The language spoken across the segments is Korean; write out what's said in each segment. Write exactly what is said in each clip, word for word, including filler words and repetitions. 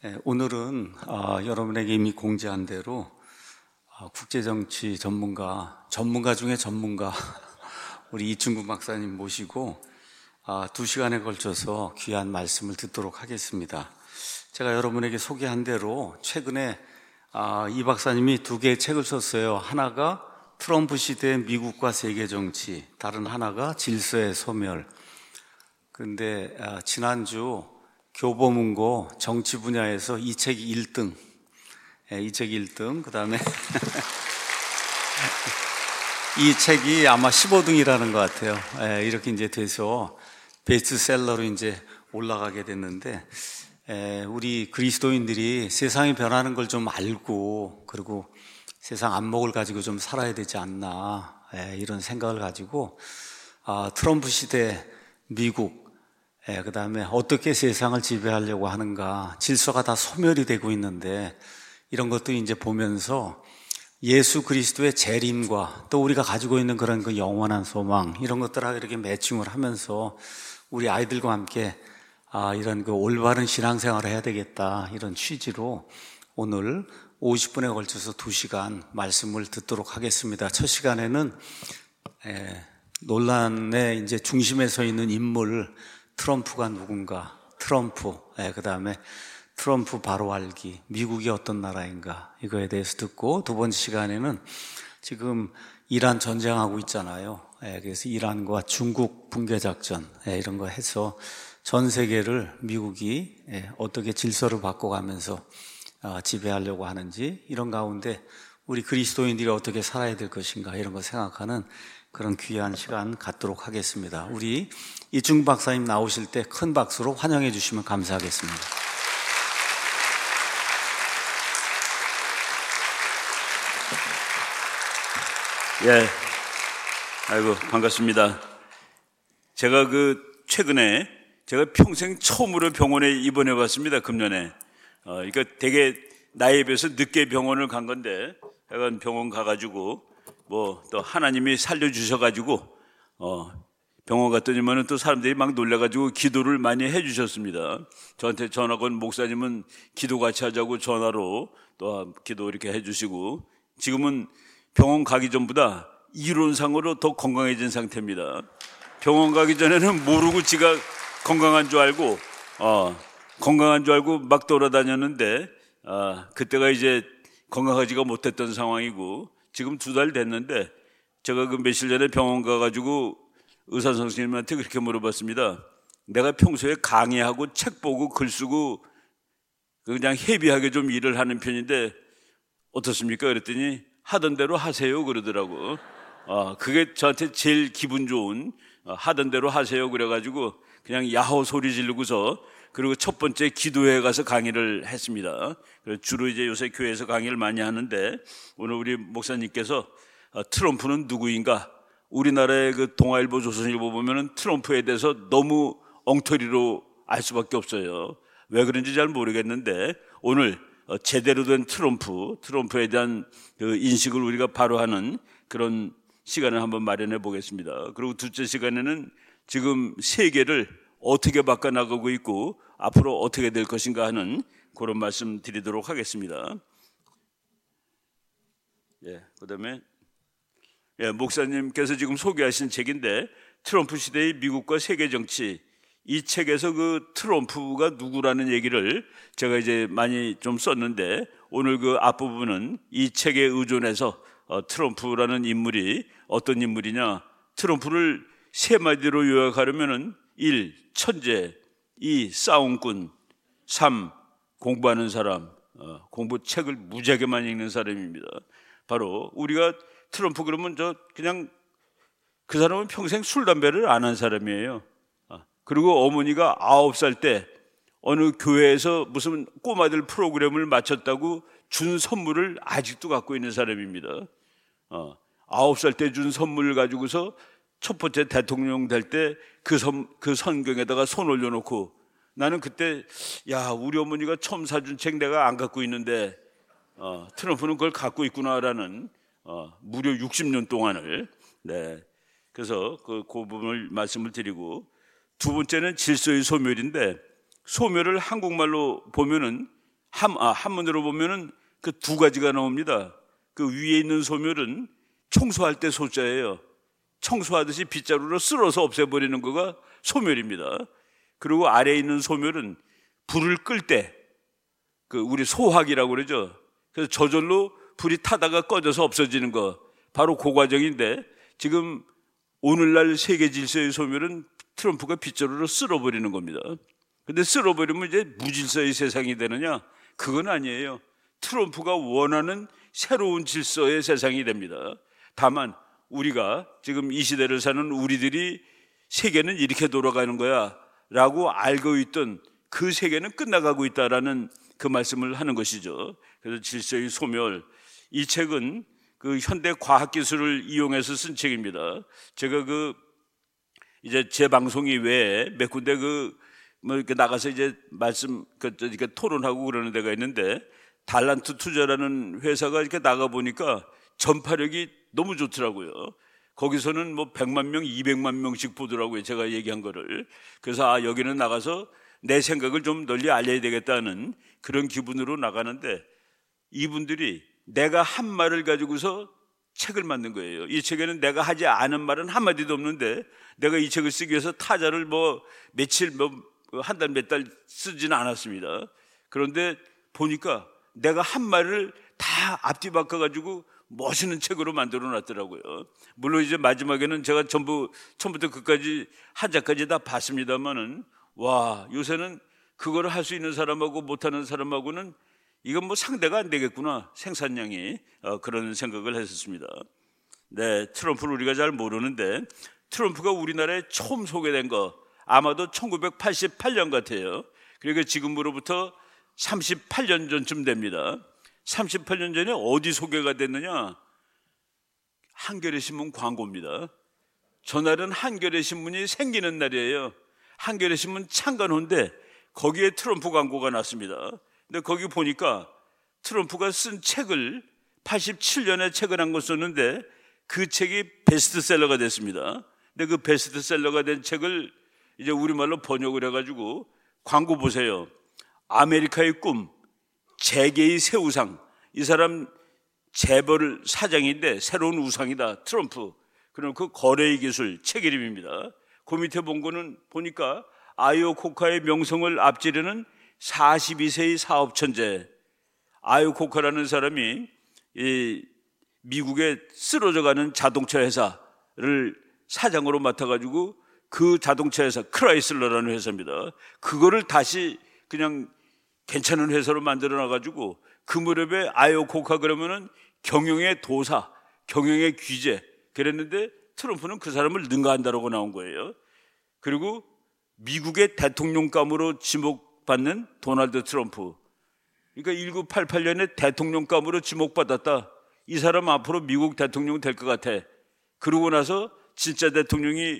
네, 오늘은 어, 여러분에게 이미 공지한 대로 어, 국제정치 전문가, 전문가 중에 전문가 우리 이충구 박사님 모시고 어, 두 시간에 걸쳐서 귀한 말씀을 듣도록 하겠습니다. 제가 여러분에게 소개한 대로 최근에 어, 이 박사님이 두 개의 책을 썼어요. 하나가 트럼프 시대의 미국과 세계 정치, 다른 하나가 질서의 소멸. 그런데 어, 지난주 교보문고 정치 분야에서 이 책이 일 등, 예, 이 책이 일 등, 그 다음에 이 책이 아마 십오 등이라는 것 같아요. 예, 이렇게 이제 돼서 베스트셀러로 이제 올라가게 됐는데, 예, 우리 그리스도인들이 세상이 변하는 걸 좀 알고, 그리고 세상 안목을 가지고 좀 살아야 되지 않나, 예, 이런 생각을 가지고, 아, 트럼프 시대 미국, 예, 그 다음에 어떻게 세상을 지배하려고 하는가, 질서가 다 소멸이 되고 있는데 이런 것도 이제 보면서 예수 그리스도의 재림과 또 우리가 가지고 있는 그런 그 영원한 소망, 이런 것들하고 이렇게 매칭을 하면서 우리 아이들과 함께 아, 이런 그 올바른 신앙생활을 해야 되겠다, 이런 취지로 오늘 오십 분에 걸쳐서 두 시간 말씀을 듣도록 하겠습니다. 첫 시간에는 예, 논란의 이제 중심에 서 있는 인물, 트럼프가 누군가, 트럼프, 예, 그 다음에 트럼프 바로 알기, 미국이 어떤 나라인가, 이거에 대해서 듣고, 두 번째 시간에는 지금 이란 전쟁하고 있잖아요. 예, 그래서 이란과 중국 붕괴작전, 예, 이런 거 해서 전 세계를 미국이 예, 어떻게 질서를 바꿔가면서 어, 지배하려고 하는지, 이런 가운데 우리 그리스도인들이 어떻게 살아야 될 것인가, 이런 거 생각하는 그런 귀한 시간 갖도록 하겠습니다. 우리 이충구 박사님 나오실 때 큰 박수로 환영해 주시면 감사하겠습니다. 예, 아이고 반갑습니다. 제가 그 최근에 제가 평생 처음으로 병원에 입원해 봤습니다. 금년에. 어, 그러니까 되게 나이에 비해서 늦게 병원을 간 건데, 약간 병원 가가지고 뭐 또 하나님이 살려주셔가지고 어. 병원 갔더니만은 또 사람들이 막 놀래가지고 기도를 많이 해주셨습니다. 저한테 전화 건 목사님은 기도 같이 하자고 전화로 또 기도 이렇게 해주시고, 지금은 병원 가기 전보다 이론상으로 더 건강해진 상태입니다. 병원 가기 전에는 모르고 지가 건강한 줄 알고, 어, 건강한 줄 알고 막 돌아다녔는데, 어, 그때가 이제 건강하지가 못했던 상황이고, 지금 두 달 됐는데, 제가 그 며칠 전에 병원 가가지고 의사 선생님한테 그렇게 물어봤습니다. 내가 평소에 강의하고 책 보고 글 쓰고 그냥 헤비하게 좀 일을 하는 편인데 어떻습니까? 그랬더니 하던 대로 하세요 그러더라고. 아, 그게 저한테 제일 기분 좋은, 하던 대로 하세요 그래가지고 그냥 야호 소리 지르고서, 그리고 첫 번째 기도회에 가서 강의를 했습니다. 주로 이제 요새 교회에서 강의를 많이 하는데, 오늘 우리 목사님께서 트럼프는 누구인가, 우리나라의 그 동아일보, 조선일보 보면은 트럼프에 대해서 너무 엉터리로 알 수밖에 없어요. 왜 그런지 잘 모르겠는데, 오늘 제대로 된 트럼프, 트럼프에 대한 그 인식을 우리가 바로 하는 그런 시간을 한번 마련해 보겠습니다. 그리고 둘째 시간에는 지금 세계를 어떻게 바꿔나가고 있고 앞으로 어떻게 될 것인가 하는 그런 말씀 드리도록 하겠습니다. 예, 그다음에 예, 목사님께서 지금 소개하신 책인데, 트럼프 시대의 미국과 세계 정치, 이 책에서 그 트럼프가 누구라는 얘기를 제가 이제 많이 좀 썼는데, 오늘 그 앞부분은 이 책에 의존해서 어, 트럼프라는 인물이 어떤 인물이냐, 트럼프를 세 마디로 요약하려면은 일. 천재, 이. 싸움꾼, 삼. 공부하는 사람, 어, 공부 책을 무지하게 많이 읽는 사람입니다. 바로 우리가 트럼프 그러면 저 그냥 그 사람은 평생 술 담배를 안 한 사람이에요. 그리고 어머니가 아홉 살 때 어느 교회에서 무슨 꼬마들 프로그램을 마쳤다고 준 선물을 아직도 갖고 있는 사람입니다. 아홉 살 때 준 선물을 가지고서 첫 번째 대통령 될 때 그 선, 그 선경에다가 손 올려놓고, 나는 그때 야, 우리 어머니가 처음 사준 책 내가 안 갖고 있는데 어, 트럼프는 그걸 갖고 있구나라는 어, 무려 육십 년 동안을. 네. 그래서 그, 그 부분을 말씀을 드리고, 두 번째는 질서의 소멸인데, 소멸을 한국말로 보면은 한, 아, 한문으로 보면은 그 두 가지가 나옵니다. 그 위에 있는 소멸은 청소할 때 소자예요. 청소하듯이 빗자루로 쓸어서 없애버리는 거가 소멸입니다. 그리고 아래에 있는 소멸은 불을 끌 때, 그 우리 소화기라고 그러죠. 그래서 저절로 불이 타다가 꺼져서 없어지는 거, 바로 그 과정인데, 지금 오늘날 세계 질서의 소멸은 트럼프가 빗자루로 쓸어버리는 겁니다. 근데 쓸어버리면 이제 무질서의 세상이 되느냐? 그건 아니에요. 트럼프가 원하는 새로운 질서의 세상이 됩니다. 다만 우리가 지금 이 시대를 사는 우리들이 세계는 이렇게 돌아가는 거야 라고 알고 있던 그 세계는 끝나가고 있다라는 그 말씀을 하는 것이죠. 그래서 질서의 소멸, 이 책은 그 현대 과학기술을 이용해서 쓴 책입니다. 제가 그 이제 제 방송이 외에 몇 군데 그 뭐 이렇게 나가서 이제 말씀 그 이렇게 토론하고 그러는 데가 있는데, 달란트 투자라는 회사가 이렇게 나가 보니까 전파력이 너무 좋더라고요. 거기서는 뭐 백만 명, 이백만 명씩 보더라고요. 제가 얘기한 거를. 그래서 아, 여기는 나가서 내 생각을 좀 널리 알려야 되겠다는 그런 기분으로 나가는데, 이분들이 내가 한 말을 가지고서 책을 만든 거예요. 이 책에는 내가 하지 않은 말은 한마디도 없는데, 내가 이 책을 쓰기 위해서 타자를 뭐 며칠, 뭐 한 달, 몇 달 쓰지는 않았습니다. 그런데 보니까 내가 한 말을 다 앞뒤 바꿔가지고 멋있는 책으로 만들어 놨더라고요. 물론 이제 마지막에는 제가 전부, 처음부터 끝까지 한자까지 다 봤습니다만은, 와, 요새는 그거를 할 수 있는 사람하고 못하는 사람하고는 이건 뭐 상대가 안 되겠구나, 생산량이. 어, 그런 생각을 했었습니다. 네, 트럼프를 우리가 잘 모르는데, 트럼프가 우리나라에 처음 소개된 거 아마도 천구백팔십팔 년 같아요. 그러니까 지금으로부터 삼십팔 년 전쯤 됩니다. 삼십팔 년 전에 어디 소개가 됐느냐? 한겨레 신문 광고입니다. 전날은 한겨레 신문이 생기는 날이에요. 한겨레 신문 창간호인데 거기에 트럼프 광고가 났습니다. 근데 거기 보니까 트럼프가 쓴 책을 팔십칠 년에 책을 한 권 썼는데 그 책이 베스트셀러가 됐습니다. 근데 그 베스트셀러가 된 책을 이제 우리말로 번역을 해가지고, 광고 보세요. 아메리카의 꿈, 재계의 새 우상. 이 사람 재벌 사장인데 새로운 우상이다, 트럼프. 그럼 그 거래의 기술, 책 이름입니다. 그 밑에 본 거는 보니까 아이오코카의 명성을 앞지르는 사십이 세의 사업 천재. 아이오코카라는 사람이 이 미국에 쓰러져가는 자동차 회사를 사장으로 맡아가지고, 그 자동차 회사 크라이슬러라는 회사입니다. 그거를 다시 그냥 괜찮은 회사로 만들어 놔가지고, 그 무렵에 아이오코카 그러면은 경영의 도사, 경영의 귀재 그랬는데, 트럼프는 그 사람을 능가한다라고 나온 거예요. 그리고 미국의 대통령감으로 지목받는 도널드 트럼프. 그러니까 천구백팔십팔 년에 대통령감으로 지목받았다. 이 사람 앞으로 미국 대통령 될 것 같아. 그러고 나서 진짜 대통령이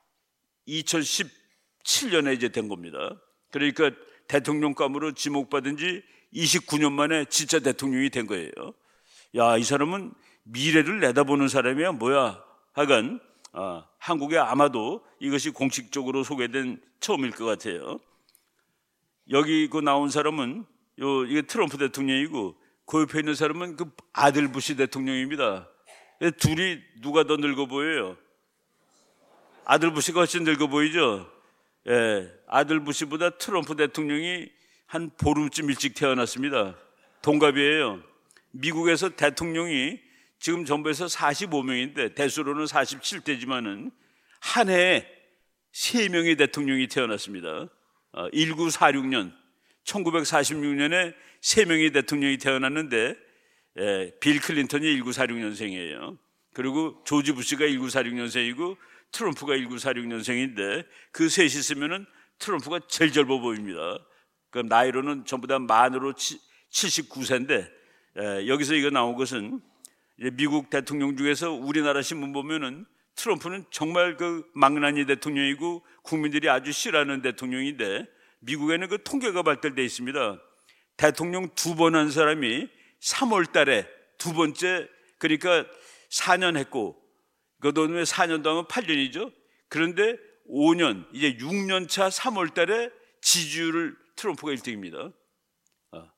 이천십칠 년에 이제 된 겁니다. 그러니까 대통령감으로 지목받은 지 이십구 년 만에 진짜 대통령이 된 거예요. 야, 이 사람은 미래를 내다보는 사람이야 뭐야. 하여간 아, 한국에 아마도 이것이 공식적으로 소개된 처음일 것 같아요. 여기 그 나온 사람은 요 이게 트럼프 대통령이고, 그 옆에 있는 사람은 그 아들 부시 대통령입니다. 둘이 누가 더 늙어 보여요? 아들 부시가 훨씬 늙어 보이죠? 예, 아들 부시보다 트럼프 대통령이 한 보름쯤 일찍 태어났습니다. 동갑이에요. 미국에서 대통령이 지금 정부에서 사십오 명인데 대수로는 사십칠 대지만은 한 해에 세 명의 대통령이 태어났습니다. 천구백사십육 년, 천구백사십육 년에 세 명의 대통령이 태어났는데, 예, 빌 클린턴이 천구백사십육 년생이에요. 그리고 조지 부시가 천구백사십육 년생이고 트럼프가 천구백사십육 년생인데, 그 셋이 있으면은 트럼프가 제일 젊어 보입니다. 그럼 나이로는 전부 다 만으로 칠십구 세인데, 예, 여기서 이거 나온 것은 미국 대통령 중에서 우리나라 신문 보면은 트럼프는 정말 그 망나니 대통령이고 국민들이 아주 싫어하는 대통령인데, 미국에는 그 통계가 발달되어 있습니다. 대통령 두 번 한 사람이 삼월 달에 두 번째, 그러니까 사 년 했고, 그다음에 사 년 동안 팔 년이죠. 그런데 오 년, 이제 육 년 차 삼월 달에 지지율을 트럼프가 일 등입니다.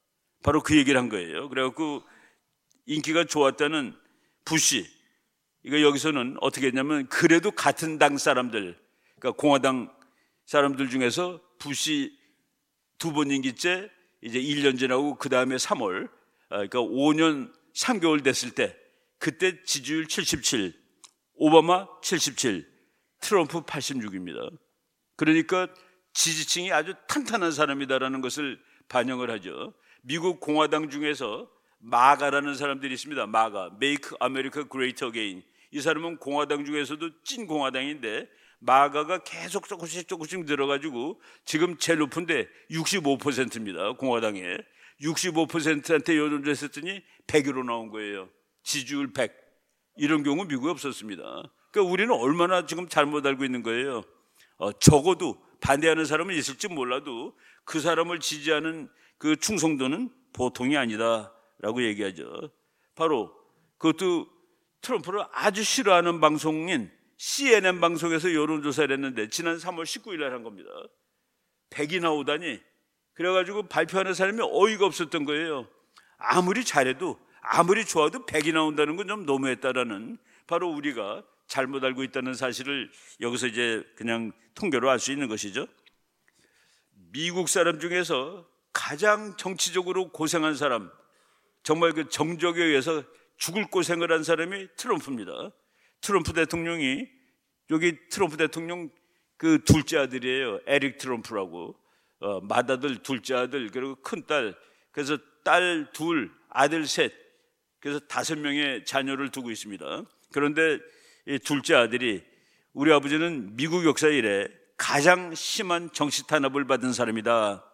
바로 그 얘기를 한 거예요. 그래갖고 인기가 좋았다는 부시, 이거 여기서는 어떻게 했냐면 그래도 같은 당 사람들, 그러니까 공화당 사람들 중에서 부시 두 번 임기째 이제 일 년 지나고 그 다음에 삼월, 그러니까 오 년 삼 개월 됐을 때 그때 지지율 칠십칠, 오바마 칠십칠, 트럼프 팔십육입니다. 그러니까 지지층이 아주 탄탄한 사람이다라는 것을 반영을 하죠. 미국 공화당 중에서 마가라는 사람들이 있습니다. 마가, Make America Great Again. 이 사람은 공화당 중에서도 찐 공화당인데 마가가 계속 조금씩 조금씩 늘어가지고 지금 제일 높은데 육십오 퍼센트입니다. 공화당에. 육십오 퍼센트한테 여론조사했더니 백으로 나온 거예요. 지지율 백. 이런 경우 미국에 없었습니다. 그러니까 우리는 얼마나 지금 잘못 알고 있는 거예요. 어, 적어도 반대하는 사람은 있을지 몰라도 그 사람을 지지하는 그 충성도는 보통이 아니다라고 얘기하죠. 바로 그것도 트럼프를 아주 싫어하는 방송인 씨엔엔 방송에서 여론조사를 했는데 지난 삼월 십구일 날 한 겁니다. 백이 나오다니. 그래가지고 발표하는 사람이 어이가 없었던 거예요. 아무리 잘해도 아무리 좋아도 백이 나온다는 건 좀 너무했다라는, 바로 우리가 잘못 알고 있다는 사실을 여기서 이제 그냥 통계로 알 수 있는 것이죠. 미국 사람 중에서 가장 정치적으로 고생한 사람, 정말 그 정적에 의해서 죽을 고생을 한 사람이 트럼프입니다. 트럼프 대통령이, 여기 트럼프 대통령 그 둘째 아들이에요. 에릭 트럼프라고. 어, 맏아들, 둘째 아들, 그리고 큰딸, 그래서 딸 둘, 아들 셋, 그래서 다섯 명의 자녀를 두고 있습니다. 그런데 이 둘째 아들이, 우리 아버지는 미국 역사 이래 가장 심한 정치 탄압을 받은 사람이다.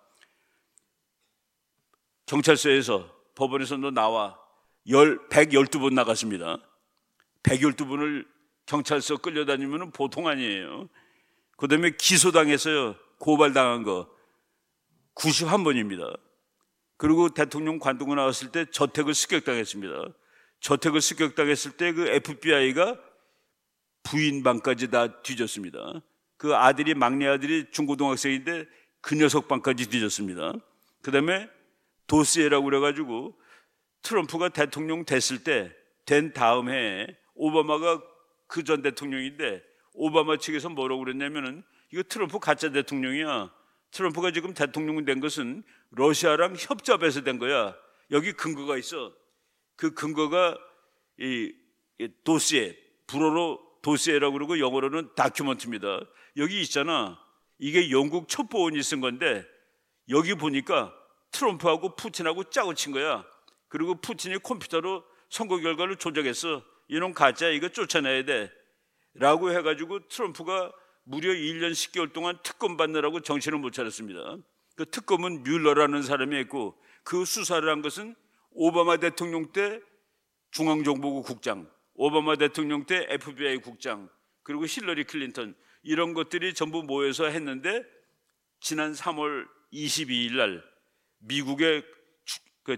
경찰서에서, 법원에서 너 나와. 백십이 번 나갔습니다. 백십이 번을 경찰서 끌려다니면 보통 아니에요. 그 다음에 기소당했어요. 고발당한 거. 구십일 번입니다. 그리고 대통령 관두고 나왔을 때 저택을 습격당했습니다. 저택을 습격당했을 때 그 에프비아이가 부인 방까지 다 뒤졌습니다. 그 아들이, 막내 아들이 중고등학생인데 그 녀석 방까지 뒤졌습니다. 그 다음에 도시에라고 그래가지고 트럼프가 대통령 됐을 때, 된 다음 해에 오바마가 그 전 대통령인데 오바마 측에서 뭐라고 그랬냐면은 이거 트럼프 가짜 대통령이야. 트럼프가 지금 대통령 된 것은 러시아랑 협잡해서 된 거야. 여기 근거가 있어. 그 근거가 이, 이 도시에, 불어로 도시에라고 그러고 영어로는 다큐먼트입니다. 여기 있잖아. 이게 영국 첩보원이 쓴 건데 여기 보니까 트럼프하고 푸틴하고 짜고 친 거야. 그리고 푸틴이 컴퓨터로 선거 결과를 조작했어. 이놈 가짜, 이거 쫓아내야 돼 라고 해가지고 트럼프가 무려 일 년 십 개월 동안 특검 받느라고 정신을 못 차렸습니다. 그 특검은 뮬러라는 사람이 했고 그 수사를 한 것은 오바마 대통령 때 중앙정보국 국장, 오바마 대통령 때 에프비아이 국장, 그리고 힐러리 클린턴, 이런 것들이 전부 모여서 했는데 지난 삼월 이십이일 날 미국의 그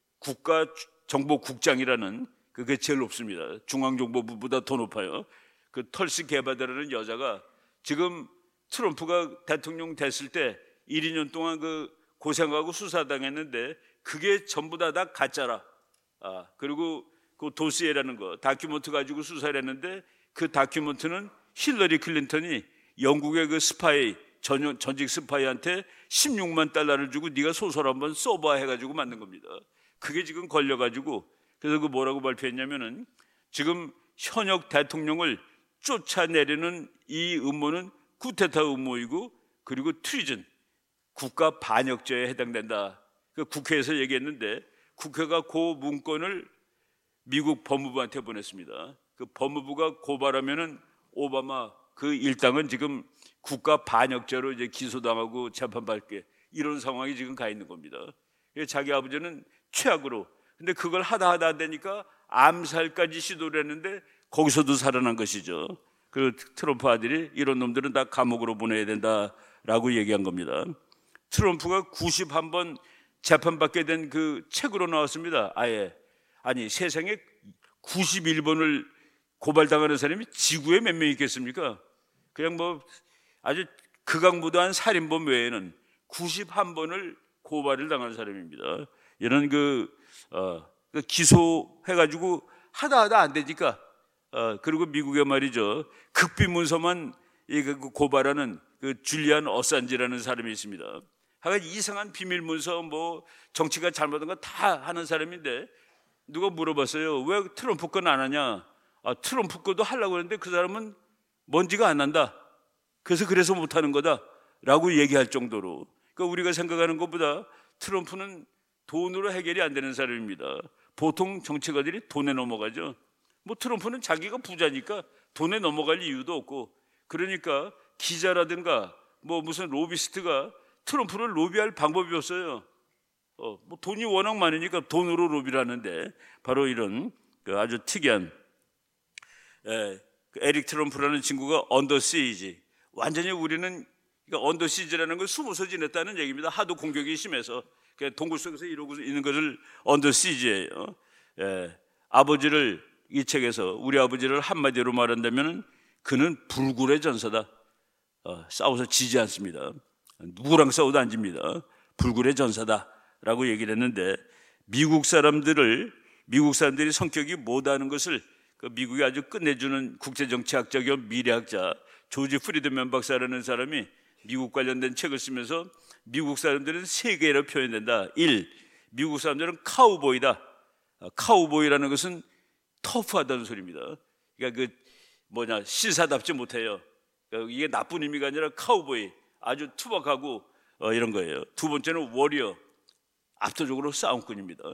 국가정보국장이라는, 그게 제일 높습니다. 중앙정보부보다 더 높아요. 그 털시 게바다라는 여자가 지금 트럼프가 대통령 됐을 때 일, 이 년 동안 그 고생하고 수사당했는데 그게 전부 다 다 가짜라. 아, 그리고 그 도시에라는 거 다큐멘트 가지고 수사를 했는데 그 다큐멘트는 힐러리 클린턴이 영국의 그 스파이, 전, 전직 스파이한테 십육만 달러를 주고 네가 소설 한번 써봐 해가지고 만든 겁니다. 그게 지금 걸려가지고, 그래서 그 뭐라고 발표했냐면은 지금 현역 대통령을 쫓아내려는 이 음모는 쿠데타 음모이고, 그리고 트리즌, 국가 반역죄에 해당된다. 그 국회에서 얘기했는데 국회가 그 문건을 미국 법무부한테 보냈습니다. 그 법무부가 고발하면은 오바마 그 일당은 지금 국가 반역죄로 이제 기소당하고 재판받게, 이런 상황이 지금 가 있는 겁니다. 자기 아버지는 최악으로, 근데 그걸 하다 하다 안 되니까 암살까지 시도를 했는데 거기서도 살아난 것이죠. 그 트럼프 아들이 이런 놈들은 다 감옥으로 보내야 된다라고 얘기한 겁니다. 트럼프가 구십일 번 재판받게 된 그 책으로 나왔습니다. 아예. 아니, 세상에 구십일 번을 고발당하는 사람이 지구에 몇 명 있겠습니까? 그냥 뭐 아주 극악무도한 살인범 외에는 구십일 번을 고발을 당한 사람입니다. 이런 그, 어, 그 기소해가지고 하다 하다 안 되니까, 어, 그리고 미국에 말이죠. 극비 문서만 이 그 고발하는 그 줄리안 어산지라는 사람이 있습니다. 하여간 이상한 비밀 문서, 뭐 정치가 잘못한 거 다 하는 사람인데 누가 물어봤어요. 왜 트럼프 건 안 하냐? 아, 트럼프 거도 하려고 했는데 그 사람은 먼지가 안 난다. 그래서 그래서 못 하는 거다라고 얘기할 정도로. 그러니까 우리가 생각하는 것보다 트럼프는 돈으로 해결이 안 되는 사람입니다. 보통 정치가들이 돈에 넘어가죠. 뭐 트럼프는 자기가 부자니까 돈에 넘어갈 이유도 없고, 그러니까 기자라든가 뭐 무슨 로비스트가 트럼프를 로비할 방법이 없어요. 어, 뭐 돈이 워낙 많으니까 돈으로 로비를 하는데, 바로 이런 그 아주 특이한 에, 그 에릭 트럼프라는 친구가 언더 시지, 완전히 우리는 그러니까 언더 시즈라는 걸 숨어서 지냈다는 얘기입니다. 하도 공격이 심해서 동굴 속에서 이러고 있는 것을 언더 시즈예요. 예, 아버지를 이 책에서 우리 아버지를 한마디로 말한다면 그는 불굴의 전사다. 어, 싸워서 지지 않습니다. 누구랑 싸워도 안 집니다. 불굴의 전사다라고 얘기를 했는데, 미국 사람들을 미국 사람들이 성격이 못하는 것을 그 미국이 아주 끝내주는 국제정치학자 겸 미래학자 조지 프리드맨 박사라는 사람이 미국 관련된 책을 쓰면서 미국 사람들은 세 개로 표현된다. 일, 미국 사람들은 카우보이다. 카우보이라는 것은 터프하다는 소리입니다. 그러니까 그 뭐냐, 시사답지 못해요. 그러니까 이게 나쁜 의미가 아니라 카우보이, 아주 투박하고 어, 이런 거예요. 두 번째는 워리어, 압도적으로 싸움꾼입니다.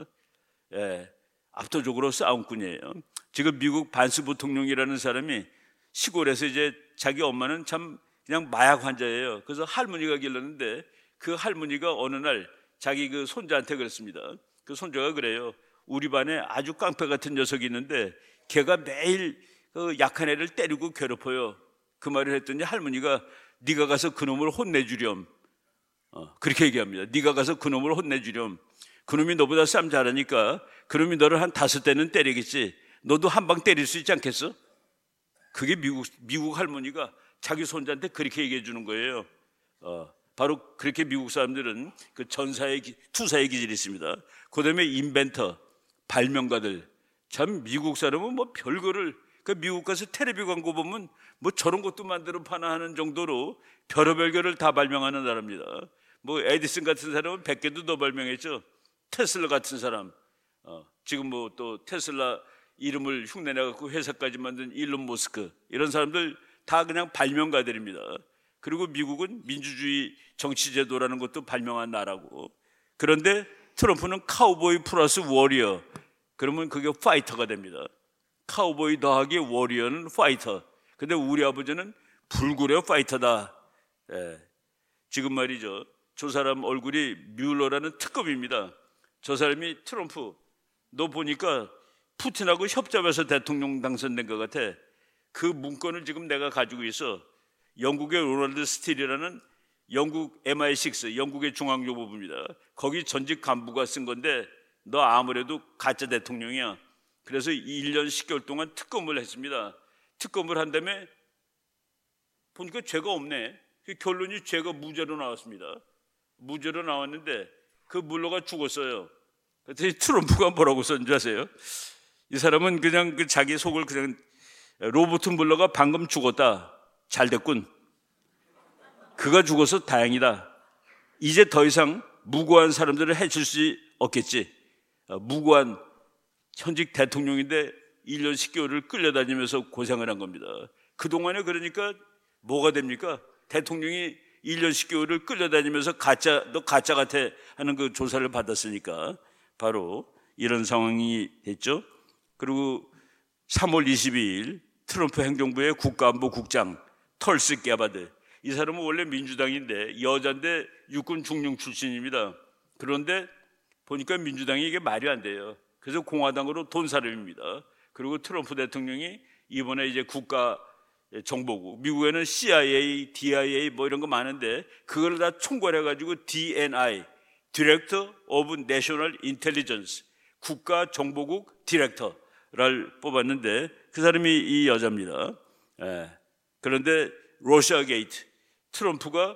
예, 압도적으로 싸움꾼이에요. 지금 미국 반스 부통령이라는 사람이 시골에서 이제 자기 엄마는 참 그냥 마약 환자예요. 그래서 할머니가 길렀는데 그 할머니가 어느 날 자기 그 손자한테 그랬습니다. 그 손자가 그래요. 우리 반에 아주 깡패 같은 녀석이 있는데 걔가 매일 그 약한 애를 때리고 괴롭혀요. 그 말을 했더니 할머니가 네가 가서 그놈을 혼내주렴. 어, 그렇게 얘기합니다. 네가 가서 그놈을 혼내주렴. 그놈이 너보다 싸움 잘하니까 그놈이 너를 한 다섯 대는 때리겠지. 너도 한 방 때릴 수 있지 않겠어? 그게 미국, 미국 할머니가 자기 손자한테 그렇게 얘기해 주는 거예요. 어, 바로 그렇게 미국 사람들은 그 전사의, 투사의 기질이 있습니다. 그 다음에 인벤터, 발명가들. 참 미국 사람은 뭐 별거를, 그 미국 가서 텔레비 광고 보면 뭐 저런 것도 만들어 파나 하는 정도로 별의별 거를 다 발명하는 나라입니다. 뭐 에디슨 같은 사람은 백 개도 더 발명했죠. 테슬라 같은 사람, 어, 지금 뭐 또 테슬라 이름을 흉내내갖고 회사까지 만든 일론 머스크, 이런 사람들 다 그냥 발명가들입니다. 그리고 미국은 민주주의 정치제도라는 것도 발명한 나라고. 그런데 트럼프는 카우보이 플러스 워리어, 그러면 그게 파이터가 됩니다. 카우보이 더하기 워리어는 파이터. 근데 우리 아버지는 불굴의 파이터다. 예. 지금 말이죠, 저 사람 얼굴이 뮬러라는 특급입니다. 저 사람이 트럼프, 너 보니까 푸틴하고 협잡해서 대통령 당선된 것 같아. 그 문건을 지금 내가 가지고 있어. 영국의 로널드 스틸이라는 영국 엠 아이 식스, 영국의 중앙정보부입니다. 거기 전직 간부가 쓴 건데 너 아무래도 가짜 대통령이야. 그래서 일 년 십 개월 동안 특검을 했습니다. 특검을 한 다음에 보니까 죄가 없네. 그 결론이 죄가 무죄로 나왔습니다. 무죄로 나왔는데 그 물러가 죽었어요. 그랬더니 트럼프가 뭐라고 썼는지 아세요? 이 사람은 그냥 그 자기 속을 그냥 로버트 물러가 방금 죽었다. 잘 됐군. 그가 죽어서 다행이다. 이제 더 이상 무고한 사람들을 해칠 수 없겠지. 무고한 현직 대통령인데 일 년 십 개월을 끌려다니면서 고생을 한 겁니다. 그동안에 그러니까 뭐가 됩니까? 대통령이 일 년 십 개월을 끌려다니면서 가짜, 너 가짜 같아 하는 그 조사를 받았으니까 바로 이런 상황이 됐죠. 그리고 삼월 이십이일 트럼프 행정부의 국가안보국장 털스 게바드, 이 사람은 원래 민주당인데 여자인데 육군 중령 출신입니다. 그런데 보니까 민주당이 이게 말이 안 돼요. 그래서 공화당으로 돈 사람입니다. 그리고 트럼프 대통령이 이번에 이제 국가 정보국, 미국에는 씨 아이 에이, 디 아이 에이 뭐 이런 거 많은데 그걸 다 총괄해가지고 디 엔 아이, Director of National Intelligence, 국가정보국 디렉터를 뽑았는데 그 사람이 이 여자입니다. 예. 그런데 러시아 게이트, 트럼프가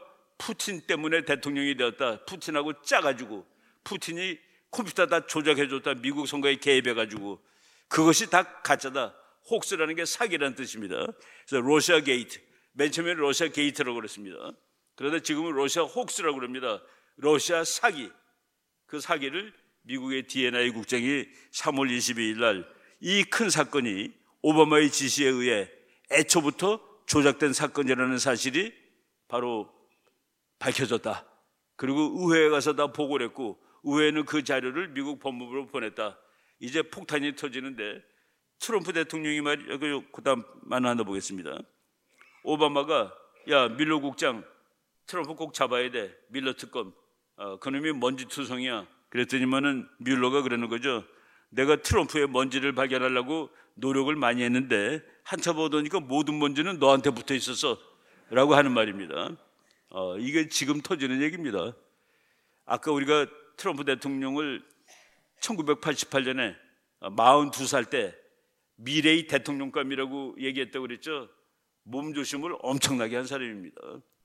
푸틴 때문에 대통령이 되었다. 푸틴하고 짜가지고 푸틴이 컴퓨터 다 조작해줬다. 미국 선거에 개입해가지고 그것이 다 가짜다. 혹스라는 게 사기라는 뜻입니다. 그래서 러시아 게이트, 맨 처음에는 러시아 게이트라고 그랬습니다. 그런데 지금은 러시아 혹스라고 그럽니다. 러시아 사기. 그 사기를 미국의 디엔아이 국장이 삼월 이십이일 날 이 큰 사건이 오바마의 지시에 의해 애초부터 조작된 사건이라는 사실이 바로 밝혀졌다. 그리고 의회에 가서 다 보고를 했고 의회는 그 자료를 미국 법무부로 보냈다. 이제 폭탄이 터지는데 트럼프 대통령이 말이야, 그 다음 만 하나 보겠습니다. 오바마가 야 밀러 국장 트럼프 꼭 잡아야 돼. 밀러 특검. 어, 그놈이 먼지투성이야. 그랬더니만은 뮬러가 그러는 거죠. 내가 트럼프의 먼지를 발견하려고 노력을 많이 했는데 한참 보더니까 모든 먼지는 너한테 붙어 있었어 라고 하는 말입니다. 어, 이게 지금 터지는 얘기입니다. 아까 우리가 트럼프 대통령을 천구백팔십팔 년에 마흔두 살 때 미래의 대통령감이라고 얘기했다고 그랬죠. 몸조심을 엄청나게 한 사람입니다.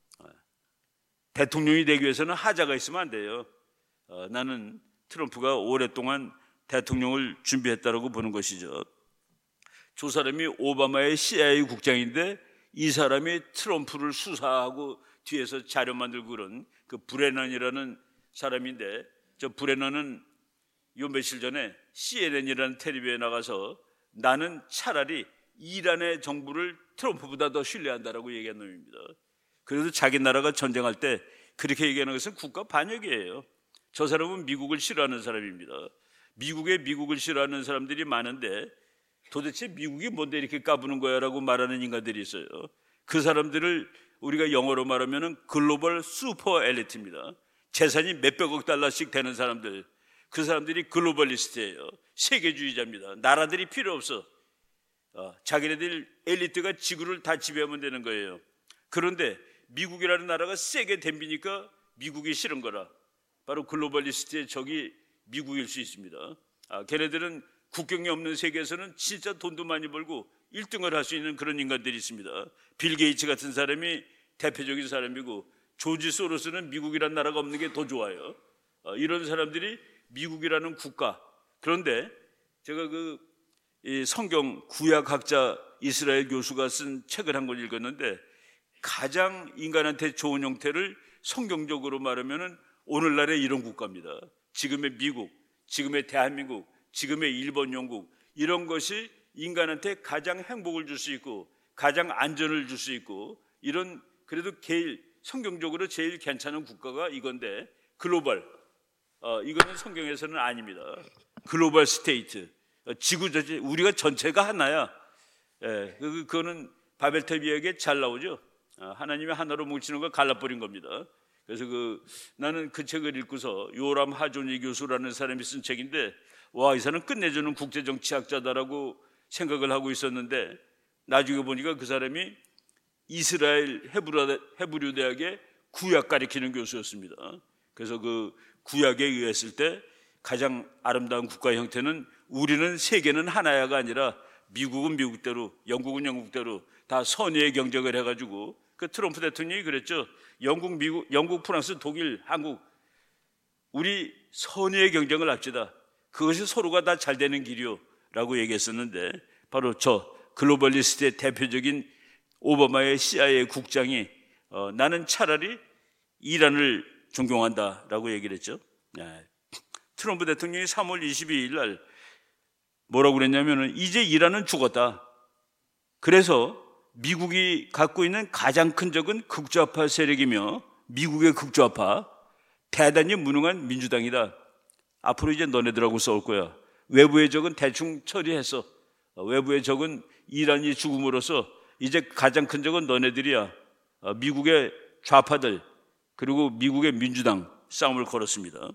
대통령이 되기 위해서는 하자가 있으면 안 돼요. 어, 나는 트럼프가 오랫동안 대통령을 준비했다라고 보는 것이죠. 저 사람이 오바마의 씨아이에이 국장인데 이 사람이 트럼프를 수사하고 뒤에서 자료 만들고 그런 그 브레넌이라는 사람인데 저 브레넌은 요 며칠 전에 씨엔엔이라는 텔레비에 나가서 나는 차라리 이란의 정부를 트럼프보다 더 신뢰한다라고 얘기한 놈입니다. 그래서 자기 나라가 전쟁할 때 그렇게 얘기하는 것은 국가 반역이에요. 저 사람은 미국을 싫어하는 사람입니다. 미국에 미국을 싫어하는 사람들이 많은데 도대체 미국이 뭔데 이렇게 까부는 거야 라고 말하는 인간들이 있어요. 그 사람들을 우리가 영어로 말하면 글로벌 슈퍼 엘리트입니다. 재산이 몇백억 달러씩 되는 사람들, 그 사람들이 글로벌리스트예요. 세계주의자입니다. 나라들이 필요 없어. 어, 자기네들 엘리트가 지구를 다 지배하면 되는 거예요. 그런데 미국이라는 나라가 세게 덤비니까 미국이 싫은 거라. 바로 글로벌리스트의 적이 미국일 수 있습니다. 아, 걔네들은 국경이 없는 세계에서는 진짜 돈도 많이 벌고 일 등을 할 수 있는 그런 인간들이 있습니다. 빌 게이츠 같은 사람이 대표적인 사람이고 조지 소로스는 미국이라는 나라가 없는 게 더 좋아요. 아, 이런 사람들이 미국이라는 국가. 그런데 제가 그 이 성경 구약학자 이스라엘 교수가 쓴 책을 한 권 읽었는데 가장 인간한테 좋은 형태를 성경적으로 말하면 오늘날의 이런 국가입니다. 지금의 미국, 지금의 대한민국, 지금의 일본, 영국 이런 것이 인간한테 가장 행복을 줄 수 있고 가장 안전을 줄 수 있고 이런 그래도 제일 성경적으로 제일 괜찮은 국가가 이건데 글로벌 어, 이거는 성경에서는 아닙니다. 글로벌 스테이트 지구 전체 우리가 전체가 하나야. 예, 그, 그거는 바벨탑이에게 잘 나오죠. 어, 하나님이 하나로 뭉치는 걸 갈라버린 겁니다. 그래서 그 나는 그 책을 읽고서 요람 하조니 교수라는 사람이 쓴 책인데 와, 이 사람 끝내주는 국제정치학자다라고 생각을 하고 있었는데 나중에 보니까 그 사람이 이스라엘 헤브라, 헤브류 대학의 구약 가르치는 교수였습니다. 그래서 그 구약에 의했을 때 가장 아름다운 국가 형태는 우리는 세계는 하나야가 아니라 미국은 미국대로 영국은 영국대로 다 선의의 경쟁을 해가지고 그 트럼프 대통령이 그랬죠. 영국, 미국, 영국, 프랑스, 독일, 한국 우리 선의의 경쟁을 합시다. 그것이 서로가 다 잘 되는 길이요 라고 얘기했었는데 바로 저 글로벌리스트의 대표적인 오바마의 씨아이에이 국장이 어, 나는 차라리 이란을 존경한다라고 얘기를 했죠. 네. 트럼프 대통령이 삼월 이십이일 날 뭐라고 그랬냐면은 이제 이란은 죽었다. 그래서 미국이 갖고 있는 가장 큰 적은 극좌파 세력이며 미국의 극좌파 대단히 무능한 민주당이다. 앞으로 이제 너네들하고 싸울 거야. 외부의 적은 대충 처리했어. 외부의 적은 이란이 죽음으로써 이제 가장 큰 적은 너네들이야. 미국의 좌파들 그리고 미국의 민주당 싸움을 걸었습니다.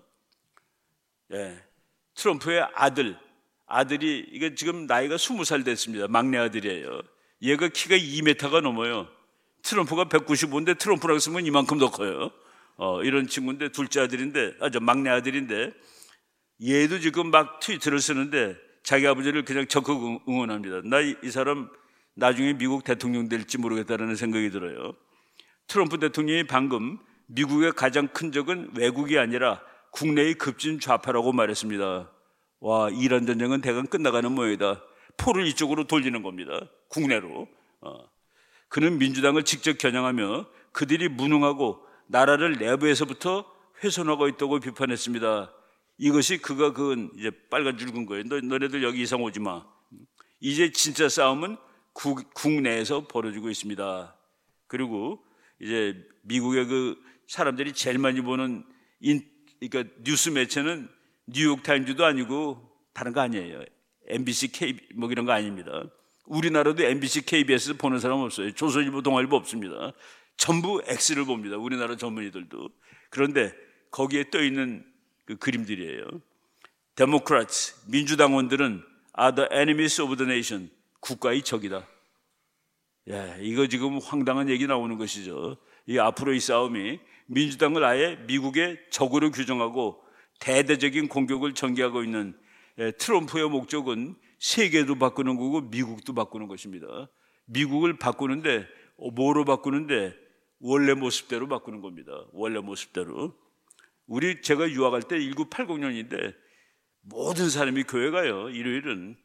예, 트럼프의 아들 아들이 이게 지금 나이가 스무 살 됐습니다. 막내 아들이에요. 얘가 키가 이 미터가 넘어요. 트럼프가 백구십오인데 트럼프랑 쓰면 이만큼 더 커요. 어, 이런 친구인데 둘째 아들인데 아저 막내 아들인데 얘도 지금 막 트위터를 쓰는데 자기 아버지를 그냥 적극 응원합니다. 나 이 이 사람 나중에 미국 대통령 될지 모르겠다라는 생각이 들어요. 트럼프 대통령이 방금 미국의 가장 큰 적은 외국이 아니라 국내의 급진 좌파라고 말했습니다. 와, 이란 전쟁은 대강 끝나가는 모양이다. 포를 이쪽으로 돌리는 겁니다. 국내로. 어. 그는 민주당을 직접 겨냥하며 그들이 무능하고 나라를 내부에서부터 훼손하고 있다고 비판했습니다. 이것이 그가 그은 이제 빨간 줄 긋은 거예요. 너, 너네들 여기 이상 오지 마. 이제 진짜 싸움은 국, 국내에서 벌어지고 있습니다. 그리고 이제 미국의 그 사람들이 제일 많이 보는 인, 그러니까 뉴스 매체는 뉴욕 타임즈도 아니고 다른 거 아니에요. 엠비씨, K 뭐 이런 거 아닙니다. 우리나라도 엠비씨, 케이비에스 보는 사람 없어요. 조선일보, 동아일보 없습니다. 전부 X를 봅니다. 우리나라 전문의들도. 그런데 거기에 떠 있는 그 그림들이에요. 데모크라트, 민주당원들은 are the enemies of the nation. 국가의 적이다. 야, 이거 지금 황당한 얘기 나오는 것이죠. 이 앞으로의 싸움이 민주당을 아예 미국의 적으로 규정하고 대대적인 공격을 전개하고 있는 트럼프의 목적은 세계도 바꾸는 거고 미국도 바꾸는 것입니다. 미국을 바꾸는데 뭐로 바꾸는데 원래 모습대로 바꾸는 겁니다. 원래 모습대로. 우리 제가 유학할 때 천구백팔십 년인데 모든 사람이 교회 가요. 일요일은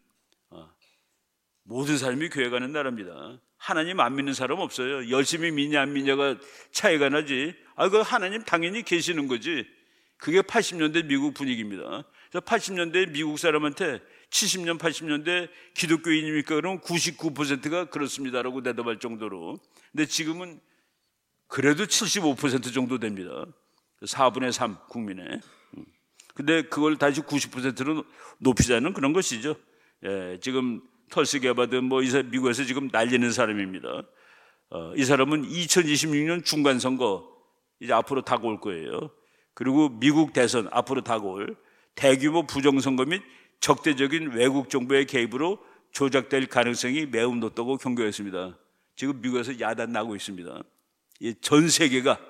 모든 사람이 교회 가는 나라입니다. 하나님 안 믿는 사람 없어요. 열심히 믿냐 안 믿냐가 차이가 나지. 아, 그 하나님 당연히 계시는 거지. 그게 팔십 년대 미국 분위기입니다. 팔십 년대 미국 사람한테 칠십 년, 팔십 년대 기독교인입니까? 그러면 구십구 퍼센트가 그렇습니다라고 대답할 정도로. 근데 지금은 그래도 칠십오 퍼센트 정도 됩니다. 사분의 삼 국민의. 근데 그걸 다시 구십 퍼센트로 높이자는 그런 것이죠. 예, 지금 털스 게바드 뭐 이 사람 미국에서 지금 날리는 사람입니다. 어, 이 사람은 이천이십육 년 중간 선거 이제 앞으로 다가올 거예요. 그리고 미국 대선 앞으로 다가올 대규모 부정선거 및 적대적인 외국 정부의 개입으로 조작될 가능성이 매우 높다고 경고했습니다. 지금 미국에서 야단 나고 있습니다. 전 세계가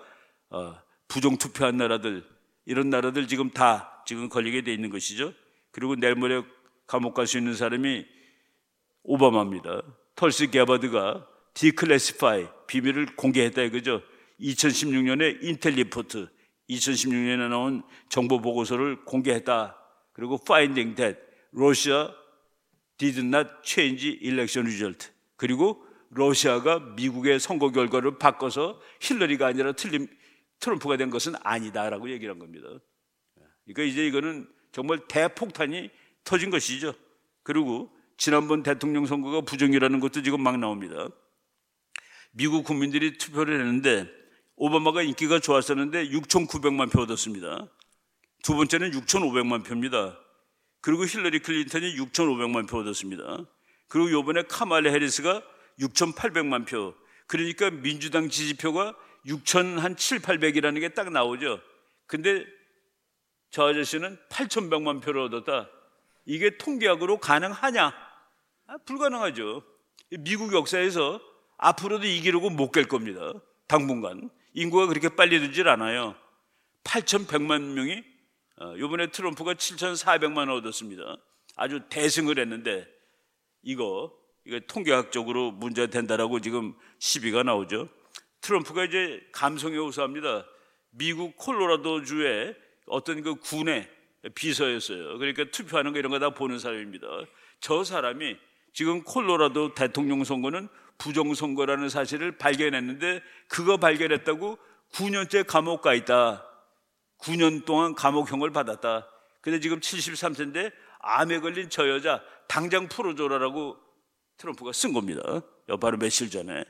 부정투표한 나라들, 이런 나라들 지금 다 지금 걸리게 돼 있는 것이죠. 그리고 내일 모레 감옥 갈 수 있는 사람이 오바마입니다. 털스 게바드가 디클래시파이, 비밀을 공개했다 이거죠. 이천십육 년에 인텔 리포트, 이천십육 년에 나온 정보 보고서를 공개했다. 그리고 finding that Russia did not change election result. 그리고 러시아가 미국의 선거 결과를 바꿔서 힐러리가 아니라 틀림, 트럼프가 된 것은 아니다라고 얘기를 한 겁니다. 그러니까 이제 이거는 정말 대폭탄이 터진 것이죠. 그리고 지난번 대통령 선거가 부정이라는 것도 지금 막 나옵니다. 미국 국민들이 투표를 했는데 오바마가 인기가 좋았었는데 육천구백만 표 얻었습니다. 두 번째는 육천오백만 표입니다. 그리고 힐러리 클린턴이 육천오백만 표 얻었습니다. 그리고 이번에 카말라 해리스가 육천팔백만 표. 그러니까 민주당 지지표가 육천칠백이라는 게 딱 나오죠. 근데 저 아저씨는 팔천백만 표를 얻었다. 이게 통계학으로 가능하냐? 아, 불가능하죠. 미국 역사에서 앞으로도 이기려고 못 갈 겁니다. 당분간. 인구가 그렇게 빨리 늘질 않아요. 팔천백만 명이 이번에 트럼프가 칠천사백만 얻었습니다. 아주 대승을 했는데 이거 이거 통계학적으로 문제가 된다라고 지금 시비가 나오죠. 트럼프가 이제 감성에 호소합니다. 미국 콜로라도주의 어떤 그 군의 비서였어요. 그러니까 투표하는 거 이런 거 다 보는 사람입니다. 저 사람이 지금 콜로라도 대통령 선거는 부정선거라는 사실을 발견했는데 그거 발견했다고 구 년째 감옥 가 있다. 구 년 동안 감옥형을 받았다. 근데 지금 칠십삼 세인데 암에 걸린 저 여자 당장 풀어줘라라고 트럼프가 쓴 겁니다. 바로 며칠 전에.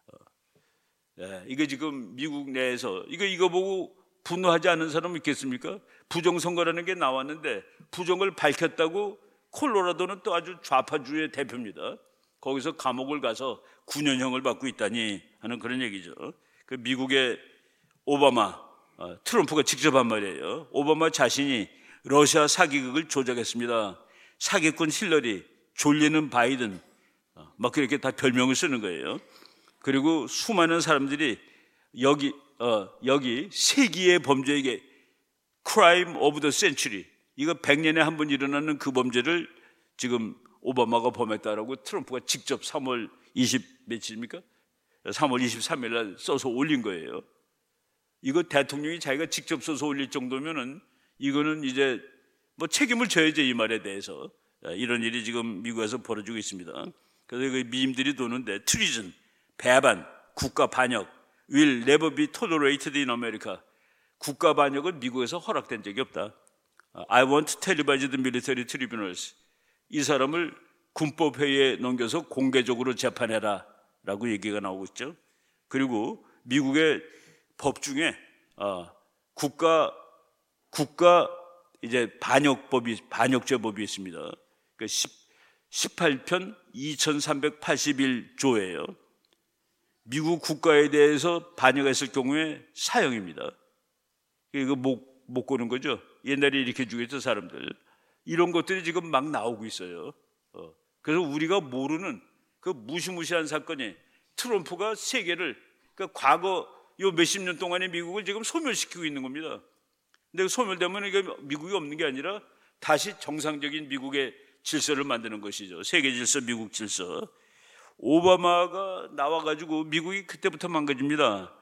네, 이게 지금 미국 내에서 이거 이거 보고 분노하지 않는 사람 있겠습니까? 부정선거라는 게 나왔는데 부정을 밝혔다고 콜로라도는 또 아주 좌파주의 대표입니다. 거기서 감옥을 가서 구 년형을 받고 있다니 하는 그런 얘기죠. 그 미국의 오바마, 트럼프가 직접 한 말이에요. 오바마 자신이 러시아 사기극을 조작했습니다. 사기꾼 힐러리, 졸리는 바이든, 막 그렇게 다 별명을 쓰는 거예요. 그리고 수많은 사람들이 여기 어, 여기 세기의 범죄에게 crime of the century, 이거 백 년에 한 번 일어나는 그 범죄를 지금 오바마가 범했다라고 트럼프가 직접 삼월 이십 며칠입니까? 삼월 이십삼 일 날 써서 올린 거예요. 이거 대통령이 자기가 직접 써서 올릴 정도면은 이거는 이제 뭐 책임을 져야죠, 이 말에 대해서. 이런 일이 지금 미국에서 벌어지고 있습니다. 그래서 그 미임들이 도는데 트리즌, 배반, 국가 반역 will never be tolerated in America. 국가 반역은 미국에서 허락된 적이 없다. I want to televise the military tribunals. 이 사람을 군법회의에 넘겨서 공개적으로 재판해라 라고 얘기가 나오고 있죠. 그리고 미국의 법 중에 어, 국가 국가 이제 반역법이 반역죄법이 있습니다. 그 십팔 편 이천삼백팔십일 조예요. 미국 국가에 대해서 반역했을 경우에 사형입니다. 이거 못, 못 고는 거죠. 옛날에 이렇게 죽였죠, 사람들. 이런 것들이 지금 막 나오고 있어요. 어. 그래서 우리가 모르는 그 무시무시한 사건이 트럼프가 세계를, 그러니까 과거 요 몇십 년 동안의 미국을 지금 소멸시키고 있는 겁니다. 근데 소멸되면 이게 미국이 없는 게 아니라 다시 정상적인 미국의 질서를 만드는 것이죠. 세계 질서, 미국 질서. 오바마가 나와가지고 미국이 그때부터 망가집니다.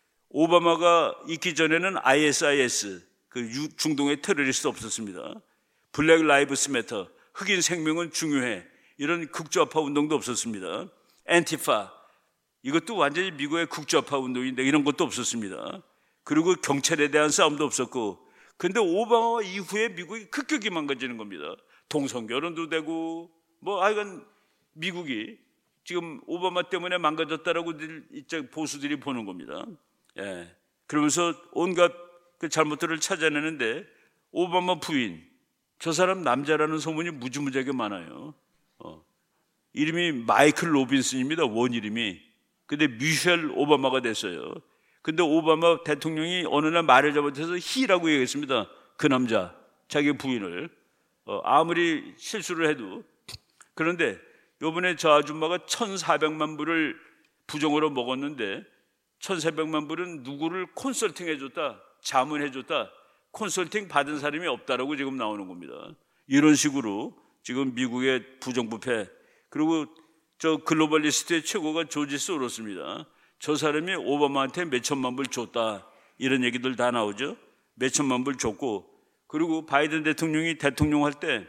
오바마가 있기 전에는 아이에스아이에스, 그 중동의 테러리스트 없었습니다. 블랙 라이브스 매터, 흑인 생명은 중요해, 이런 극좌파 운동도 없었습니다. 앤티파, 이것도 완전히 미국의 극좌파 운동인데 이런 것도 없었습니다. 그리고 경찰에 대한 싸움도 없었고. 근데 오바마 이후에 미국이 급격히 망가지는 겁니다. 동성결혼도 되고 뭐 하여간 미국이 지금 오바마 때문에 망가졌다라고 보수들이 보는 겁니다. 예. 그러면서 온갖 그 잘못들을 찾아내는데 오바마 부인, 저 사람 남자라는 소문이 무지무지하게 많아요. 어. 이름이 마이클 로빈슨입니다. 원 이름이. 근데 미셸 오바마가 됐어요. 근데 오바마 대통령이 어느 날 말을 잘못해서 히라고 얘기했습니다. 그 남자, 자기 부인을. 어, 아무리 실수를 해도. 그런데 요번에 저 아줌마가 천사백만 불을 부정으로 먹었는데 천사백만 불은 누구를 컨설팅 해줬다, 자문해줬다, 컨설팅 받은 사람이 없다라고 지금 나오는 겁니다. 이런 식으로 지금 미국의 부정부패, 그리고 저 글로벌리스트의 최고가 조지 소로스입니다. 저 사람이 오바마한테 몇천만 불 줬다, 이런 얘기들 다 나오죠. 몇천만 불 줬고, 그리고 바이든 대통령이 대통령 할 때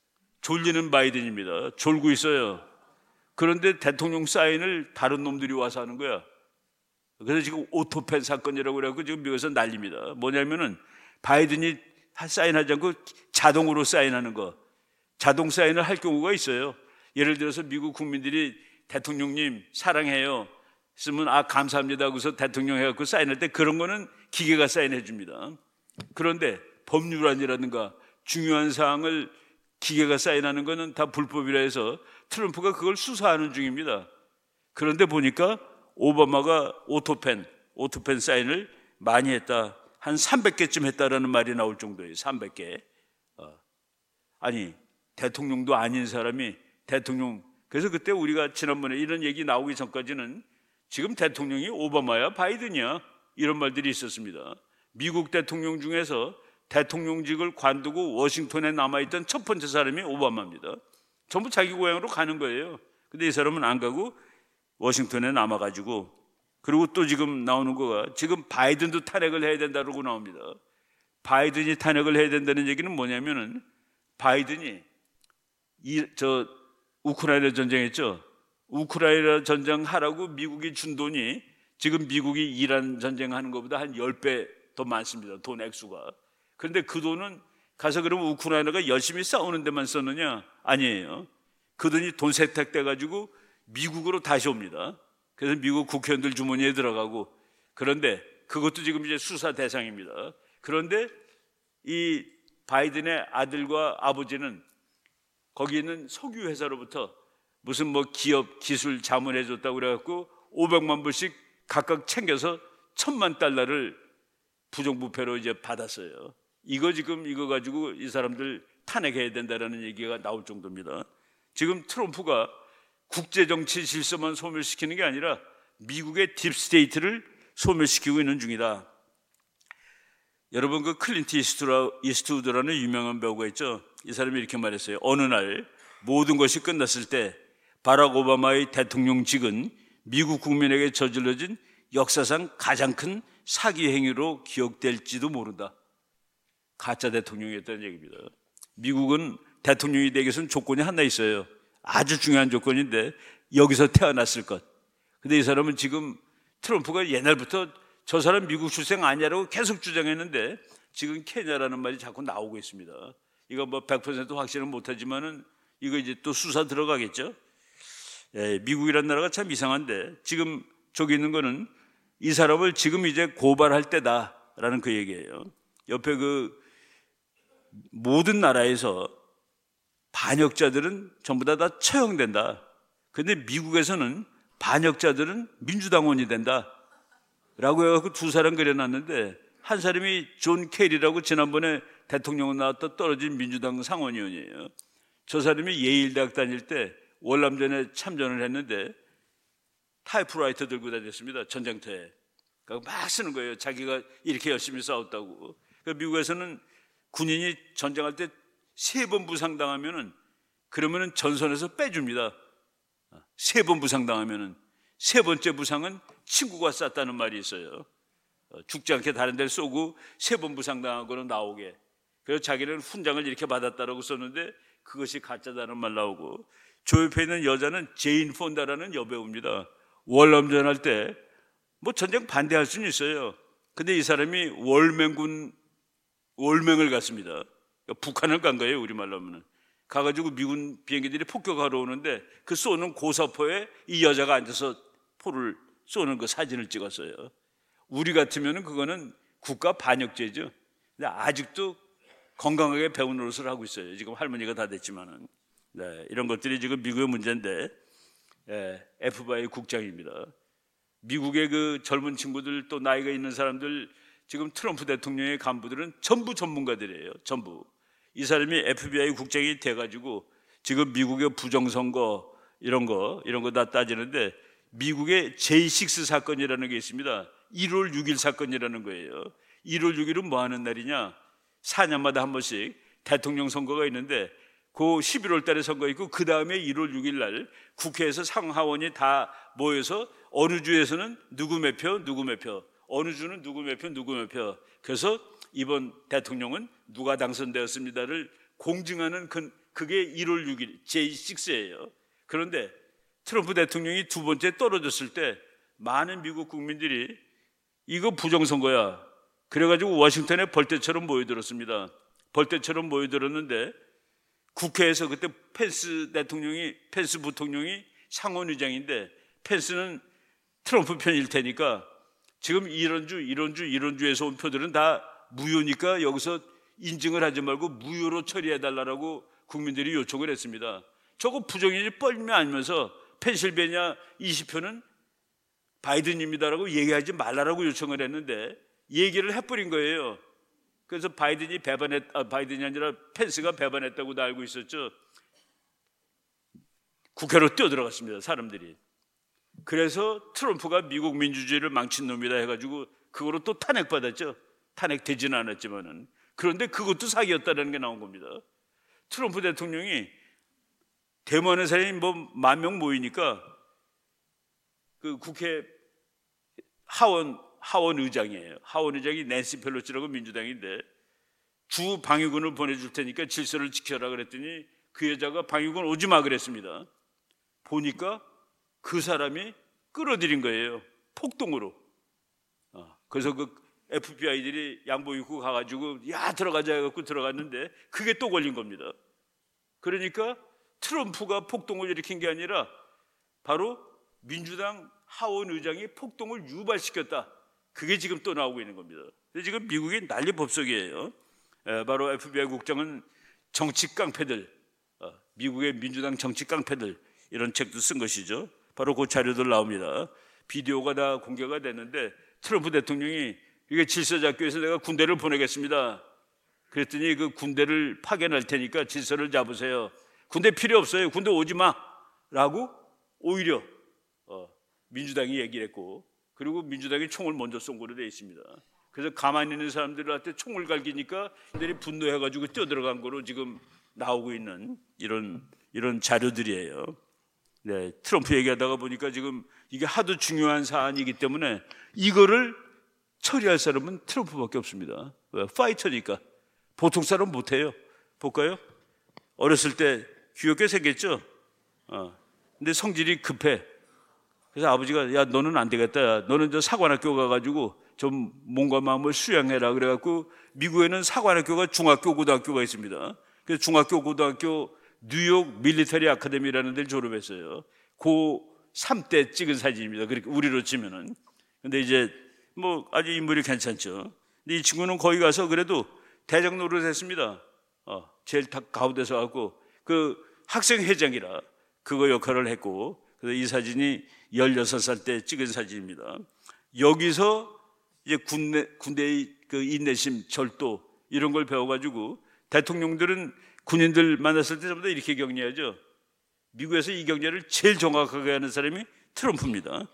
졸리는 바이든입니다. 졸고 있어요. 그런데 대통령 사인을 다른 놈들이 와서 하는 거야. 그래서 지금 오토펜 사건이라고 그래갖고 지금 미국에서 난립니다. 뭐냐면은 바이든이 사인하지 않고 자동으로 사인하는 거, 자동 사인을 할 경우가 있어요. 예를 들어서 미국 국민들이 대통령님 사랑해요 쓰면 아 감사합니다 하고서 대통령 해갖고 사인할 때 그런 거는 기계가 사인해 줍니다. 그런데 법률안이라든가 중요한 사항을 기계가 사인하는 거는 다 불법이라 해서 트럼프가 그걸 수사하는 중입니다. 그런데 보니까 오바마가 오토펜, 오토펜 사인을 많이 했다. 한 삼백 개쯤 했다라는 말이 나올 정도예요. 삼백 개. 어. 아니, 대통령도 아닌 사람이 대통령. 그래서 그때 우리가 지난번에 이런 얘기 나오기 전까지는 지금 대통령이 오바마야 바이든이야, 이런 말들이 있었습니다. 미국 대통령 중에서 대통령직을 관두고 워싱턴에 남아있던 첫 번째 사람이 오바마입니다. 전부 자기 고향으로 가는 거예요. 근데 이 사람은 안 가고 워싱턴에 남아가지고, 그리고 또 지금 나오는 거가 지금 바이든도 탄핵을 해야 된다고 나옵니다. 바이든이 탄핵을 해야 된다는 얘기는 뭐냐면은 바이든이 이, 저 우크라이나 전쟁했죠. 우크라이나 전쟁 하라고 미국이 준 돈이 지금 미국이 이란 전쟁하는 것보다 한 십 배 더 많습니다. 돈 액수가. 그런데 그 돈은 가서 그러면 우크라이나가 열심히 싸우는 데만 썼느냐? 아니에요. 그 돈이 돈 세탁돼가지고 미국으로 다시 옵니다. 그래서 미국 국회의원들 주머니에 들어가고, 그런데 그것도 지금 이제 수사 대상입니다. 그런데 이 바이든의 아들과 아버지는 거기 있는 석유 회사로부터 무슨 뭐 기업 기술 자문해줬다고 그래갖고 오백만 불씩 각각 챙겨서 천만 달러를 부정부패로 이제 받았어요. 이거 지금 이거 가지고 이 사람들 탄핵해야 된다라는 얘기가 나올 정도입니다. 지금 트럼프가 국제정치 질서만 소멸시키는 게 아니라 미국의 딥스테이트를 소멸시키고 있는 중이다. 여러분, 그 클린트 이스트우드라는 유명한 배우가 있죠. 이 사람이 이렇게 말했어요. 어느 날 모든 것이 끝났을 때 바락 오바마의 대통령직은 미국 국민에게 저질러진 역사상 가장 큰 사기 행위로 기억될지도 모른다. 가짜 대통령이었다는 얘기입니다. 미국은 대통령이 되기 위해서는 조건이 하나 있어요. 아주 중요한 조건인데 여기서 태어났을 것. 근데 이 사람은 지금 트럼프가 옛날부터 저 사람 미국 출생 아니냐라고 계속 주장했는데 지금 케냐라는 말이 자꾸 나오고 있습니다. 이거 뭐 백 퍼센트 확신은 못하지만은 이거 이제 또 수사 들어가겠죠. 예, 미국이라는 나라가 참 이상한데 지금 저기 있는 거는 이 사람을 지금 이제 고발할 때다라는 그 얘기예요. 옆에 그 모든 나라에서 반역자들은 전부 다, 다 처형된다. 근데 미국에서는 반역자들은 민주당원이 된다. 라고 해서 두 사람 그려놨는데 한 사람이 존 케리라고 지난번에 대통령 나왔다 떨어진 민주당 상원의원이에요. 저 사람이 예일 대학 다닐 때 월남전에 참전을 했는데 타이프라이터 들고 다녔습니다. 전쟁터에. 그러니까 막 쓰는 거예요. 자기가 이렇게 열심히 싸웠다고. 그러니까 미국에서는 군인이 전쟁할 때 세 번 부상당하면은 그러면은 전선에서 빼줍니다. 세 번 부상당하면은 세 번째 부상은 친구가 쐈다는 말이 있어요. 죽지 않게 다른 데를 쏘고 세 번 부상당하고는 나오게. 그래서 자기는 훈장을 이렇게 받았다라고 썼는데 그것이 가짜다는 말 나오고. 저 옆에 있는 여자는 제인 폰다라는 여배우입니다. 월남전 할 때 뭐 전쟁 반대할 수는 있어요. 근데 이 사람이 월맹군 월맹을 갔습니다. 그러니까 북한을 간 거예요, 우리말로 하면은. 가가지고 미군 비행기들이 폭격하러 오는데 그 쏘는 고사포에 이 여자가 앉아서 포를 쏘는 그 사진을 찍었어요. 우리 같으면은 그거는 국가 반역죄죠. 근데 아직도 건강하게 배운 노릇을 하고 있어요. 지금 할머니가 다 됐지만은. 네, 이런 것들이 지금 미국의 문제인데, 예, 에프비아이 국장입니다. 미국의 그 젊은 친구들 또 나이가 있는 사람들 지금 트럼프 대통령의 간부들은 전부 전문가들이에요. 전부. 이 사람이 에프비아이 국장이 돼가지고 지금 미국의 부정선거 이런 거 이런 거 다 따지는데 미국의 제이 식스 사건이라는 게 있습니다. 일월 육일 사건이라는 거예요. 일월 육일은 뭐 하는 날이냐? 사 년마다 한 번씩 대통령 선거가 있는데 그 십일월 달에 선거 있고 그 다음에 일월 육일 날 국회에서 상하원이 다 모여서 어느 주에서는 누구 몇 표, 누구 몇 표, 어느 주는 누구 몇 표, 누구 몇 표. 그래서 이번 대통령은 누가 당선되었습니다를 공증하는 그, 그게 일월 육일 제이 식스예요. 그런데 트럼프 대통령이 두 번째 떨어졌을 때 많은 미국 국민들이 이거 부정선거야. 그래가지고 워싱턴에 벌떼처럼 모여들었습니다. 벌떼처럼 모여들었는데 국회에서 그때 펜스 대통령이, 펜스 부통령이 상원의장인데 펜스는 트럼프 편일 테니까 지금 이런 주, 이런 주, 이런 주에서 온 표들은 다 무효니까 여기서 인증을 하지 말고 무효로 처리해달라고 국민들이 요청을 했습니다. 저거 부정인지 뻘며 알면서 펜실베니아 이십 표는 바이든입니다라고 얘기하지 말라라고 요청을 했는데 얘기를 해버린 거예요. 그래서 바이든이 배반했, 아, 바이든이 아니라 펜스가 배반했다고 다 알고 있었죠. 국회로 뛰어들어갔습니다, 사람들이. 그래서 트럼프가 미국 민주주의를 망친 놈이다 해가지고 그거로 또 탄핵받았죠. 탄핵되지는 않았지만은. 그런데 그것도 사기였다는 게 나온 겁니다. 트럼프 대통령이 대만의 사람이 뭐 만 명 모이니까 그 국회 하원, 하원 의장이에요. 하원 의장이 낸시 펠로시라고 민주당인데 주 방위군을 보내줄 테니까 질서를 지켜라 그랬더니 그 여자가 방위군 오지 마 그랬습니다. 보니까 그 사람이 끌어들인 거예요. 폭동으로. 그래서 그 에프비아이들이 양복 입고 가가지고 야 들어가자 해갖고 들어갔는데 그게 또 걸린 겁니다. 그러니까 트럼프가 폭동을 일으킨 게 아니라 바로 민주당 하원 의장이 폭동을 유발시켰다. 그게 지금 또 나오고 있는 겁니다. 지금 미국이 난리 법석이에요. 바로 에프비아이 국장은 정치 깡패들, 미국의 민주당 정치 깡패들 이런 책도 쓴 것이죠. 바로 그 자료들 나옵니다. 비디오가 다 공개가 됐는데 트럼프 대통령이 이게 질서 잡기 위해서 내가 군대를 보내겠습니다. 그랬더니 그 군대를 파견할 테니까 질서를 잡으세요. 군대 필요 없어요. 군대 오지 마. 라고 오히려 어, 민주당이 얘기를 했고 그리고 민주당이 총을 먼저 쏜 거로 되어 있습니다. 그래서 가만히 있는 사람들한테 총을 갈기니까 그들이 분노해가지고 뛰어들어간 거로 지금 나오고 있는 이런, 이런 자료들이에요. 네, 트럼프 얘기하다가 보니까 지금 이게 하도 중요한 사안이기 때문에 이거를 처리할 사람은 트럼프밖에 없습니다. 왜? 파이터니까. 보통 사람 못해요. 볼까요? 어렸을 때 귀엽게 생겼죠? 어. 근데 성질이 급해. 그래서 아버지가 야 너는 안 되겠다. 너는 저 사관학교 가가지고 좀 몸과 마음을 수양해라. 그래갖고 미국에는 사관학교가 중학교, 고등학교가 있습니다. 그래서 중학교, 고등학교 뉴욕 밀리터리 아카데미라는 데를 졸업했어요. 고삼 때 찍은 사진입니다. 그렇게 우리로 치면은. 근데 이제 뭐 아주 인물이 괜찮죠. 근데 이 친구는 거기 가서 그래도 대장 노릇을 했습니다. 어, 제일 다 가운데서 갖고 그 학생회장이라 그거 역할을 했고, 그래서 이 사진이 열여섯 살 때 찍은 사진입니다. 여기서 이제 군대, 군대의 그 인내심, 절도 이런 걸 배워가지고 대통령들은 군인들 만났을 때 전부 다 이렇게 격려하죠. 미국에서 이 격려를 제일 정확하게 하는 사람이 트럼프입니다.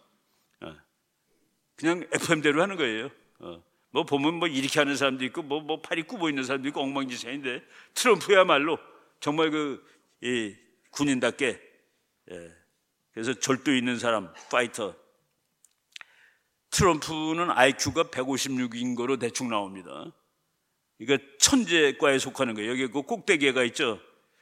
그냥 에프엠대로 하는 거예요. 뭐 보면 뭐 이렇게 하는 사람도 있고 뭐, 뭐 팔이 굽어 있는 사람도 있고 엉망진창인데 트럼프야말로 정말 그 이 군인답게, 예. 그래서 절도 있는 사람, 파이터. 트럼프는 아이큐가 백오십육인 거로 대충 나옵니다. 이거 천재과에 속하는 거예요. 여기 그 꼭대기가 있죠.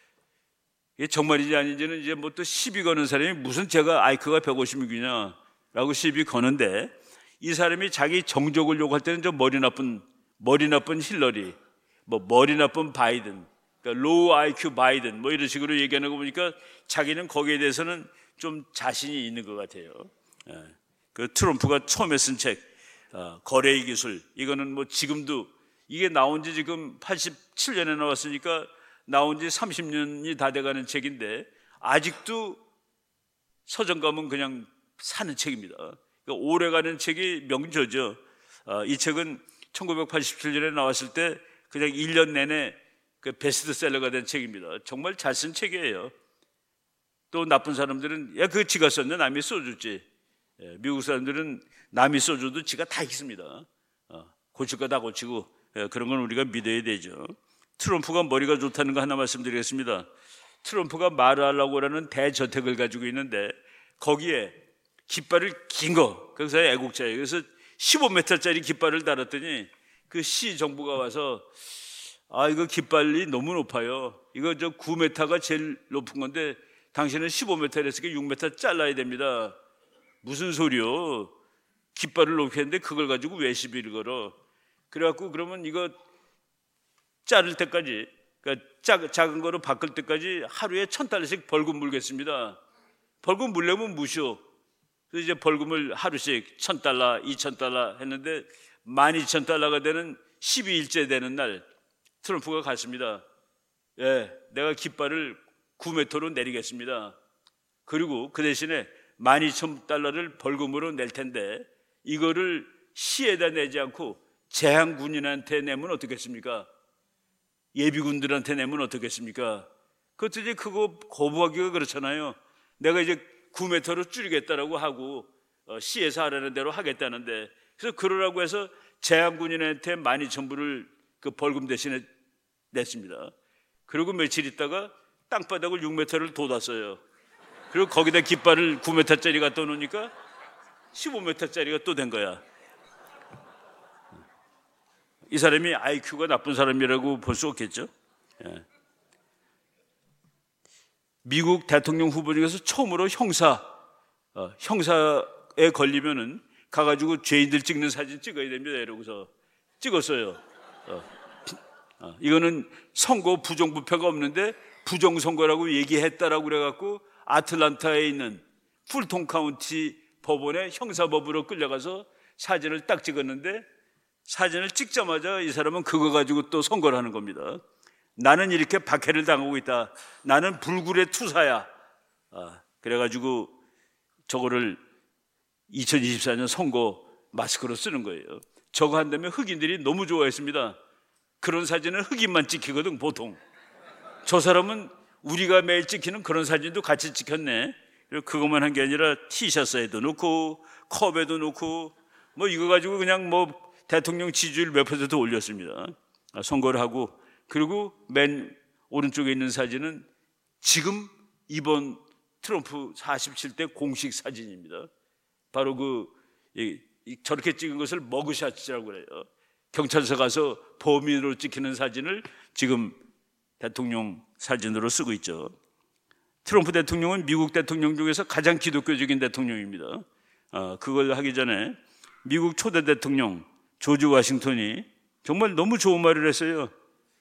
이게 정말인지 아닌지는 이제 뭐 또 시비 거는 사람이 무슨 제가 아이큐가 백오십육이냐라고 시비 거는데, 이 사람이 자기 정적을 욕할 때는 저 머리 나쁜, 머리 나쁜 힐러리, 뭐 머리 나쁜 바이든, 그러니까 로우 아이큐 바이든, 뭐 이런 식으로 얘기하는 거 보니까 자기는 거기에 대해서는 좀 자신이 있는 것 같아요. 예. 그 트럼프가 처음에 쓴 책, 어, 거래의 기술, 이거는 뭐 지금도 이게 나온 지 지금 팔십칠 년에 나왔으니까 나온 지 삼십 년이 다 돼가는 책인데 아직도 서점 가면 그냥 사는 책입니다. 그러니까 오래가는 책이 명저죠. 어, 이 책은 천구백팔십칠 년에 나왔을 때 그냥 일 년 내내 그 베스트셀러가 된 책입니다. 정말 잘 쓴 책이에요. 또 나쁜 사람들은 야 그거 지가 썼네, 남이 써줬지. 예, 미국 사람들은 남이 써줘도 지가 다 읽습니다. 어, 고칠 거 다 고치고, 예, 그런 건 우리가 믿어야 되죠. 트럼프가 머리가 좋다는 거 하나 말씀드리겠습니다. 트럼프가 마르알라고라는 대저택을 가지고 있는데 거기에 깃발을 긴 거, 그래서 애국자예요. 그래서 십오 미터짜리 깃발을 달았더니 그 시 정부가 와서 아 이거 깃발이 너무 높아요. 이거 저 구 미터가 제일 높은 건데 당신은 십오 미터랬으니까 육 미터 잘라야 됩니다. 무슨 소리요? 깃발을 높게 했는데 그걸 가지고 왜 시비를 걸어? 그래갖고 그러면 이거 자를 때까지, 그러니까 작, 작은 거로 바꿀 때까지 하루에 천 달러씩 벌금 물겠습니다. 벌금 물려면 무쇼. 그래서 이제 벌금을 하루씩 천 달러, 이천 달러 했는데 만 이천 달러가 되는 십이 일째 되는 날 트럼프가 갔습니다. 예, 내가 깃발을 구 미터로 내리겠습니다. 그리고 그 대신에 만 이천 달러를 벌금으로 낼 텐데 이거를 시에다 내지 않고 제한군인한테 내면 어떻겠습니까? 예비군들한테 내면 어떻겠습니까? 그것도 이제 그거 거부하기가 그렇잖아요. 내가 이제 구 미터로 줄이겠다라고 하고 어, 시에서 하라는 대로 하겠다는데, 그래서 그러라고 해서 제한군인한테 만 이천 불을 그 벌금 대신에 냈습니다. 그리고 며칠 있다가 땅바닥을 육 미터를 돋았어요. 그리고 거기다 깃발을 구 미터짜리 갖다 놓으니까 십오 미터짜리가 또 된 거야. 이 사람이 아이큐가 나쁜 사람이라고 볼 수 없겠죠. 예. 미국 대통령 후보 중에서 처음으로 형사, 어, 형사에 걸리면은 가가지고 죄인들 찍는 사진 찍어야 됩니다. 이러고서 찍었어요. 어. 어, 이거는 선거 부정부패가 없는데 부정선거라고 얘기했다라고 그래갖고 아틀란타에 있는 풀톤 카운티 법원에 형사법으로 끌려가서 사진을 딱 찍었는데, 사진을 찍자마자 이 사람은 그거 가지고 또 선거를 하는 겁니다. 나는 이렇게 박해를 당하고 있다. 나는 불굴의 투사야. 아, 그래가지고 저거를 이천이십사 년 선거 마스크로 쓰는 거예요. 저거 한다면 흑인들이 너무 좋아했습니다. 그런 사진은 흑인만 찍히거든 보통. 저 사람은 우리가 매일 찍히는 그런 사진도 같이 찍혔네. 그리고 그것만 한 게 아니라 티셔츠에도 넣고 컵에도 넣고 뭐 이거 가지고 그냥 뭐 대통령 지지율 몇 퍼센트 올렸습니다. 선거를 하고, 그리고 맨 오른쪽에 있는 사진은 지금 이번 트럼프 사십칠 대 공식 사진입니다. 바로 그 저렇게 찍은 것을 머그샷이라고 그래요. 경찰서 가서 범인으로 찍히는 사진을 지금 대통령 사진으로 쓰고 있죠. 트럼프 대통령은 미국 대통령 중에서 가장 기독교적인 대통령입니다. 어, 그걸 하기 전에 미국 초대 대통령 조지 워싱턴이 정말 너무 좋은 말을 했어요.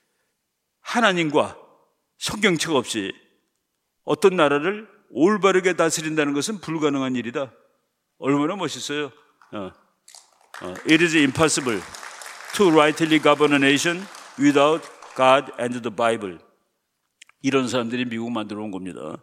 하나님과 성경책 없이 어떤 나라를 올바르게 다스린다는 것은 불가능한 일이다. 얼마나 멋있어요. 어, 어, It is impossible to rightly govern a nation without God and the Bible. 이런 사람들이 미국 만들어 온 겁니다.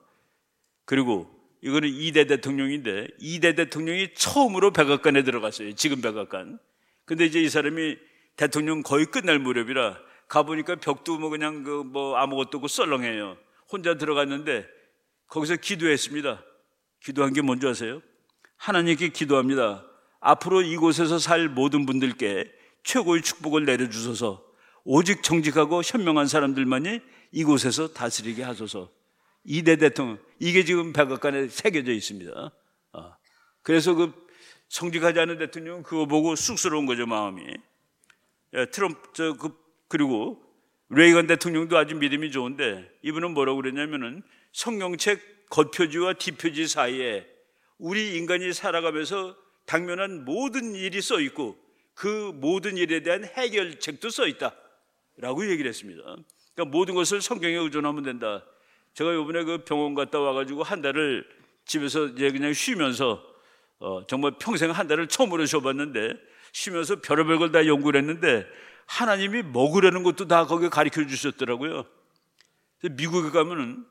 그리고 이거는 이 대 대통령인데 이 대 대통령이 처음으로 백악관에 들어갔어요. 지금 백악관. 근데 이제 이 사람이 대통령 거의 끝날 무렵이라 가보니까 벽도 뭐 그냥 그 뭐 아무것도 없고 썰렁해요. 혼자 들어갔는데 거기서 기도했습니다. 기도한 게 뭔지 아세요? 하나님께 기도합니다. 앞으로 이곳에서 살 모든 분들께 최고의 축복을 내려주소서. 오직 정직하고 현명한 사람들만이 이곳에서 다스리게 하소서. 이 대 대통령, 이게 지금 백악관에 새겨져 있습니다. 아, 그래서 그 성직하지 않은 대통령은 그거 보고 쑥스러운 거죠, 마음이. 예, 트럼프, 저, 그, 그리고 레이건 대통령도 아주 믿음이 좋은데 이분은 뭐라고 그랬냐면은 성경책 겉표지와 뒷표지 사이에 우리 인간이 살아가면서 당면한 모든 일이 써 있고 그 모든 일에 대한 해결책도 써 있다 라고 얘기를 했습니다. 그러니까 모든 것을 성경에 의존하면 된다. 제가 이번에 그 병원 갔다 와가지고 한 달을 집에서 이제 그냥 쉬면서 어, 정말 평생 한 달을 처음으로 쉬어봤는데 쉬면서 별의별 걸 다 연구를 했는데 하나님이 먹으려는 것도 다 거기에 가르쳐 주셨더라고요. 미국에 가면은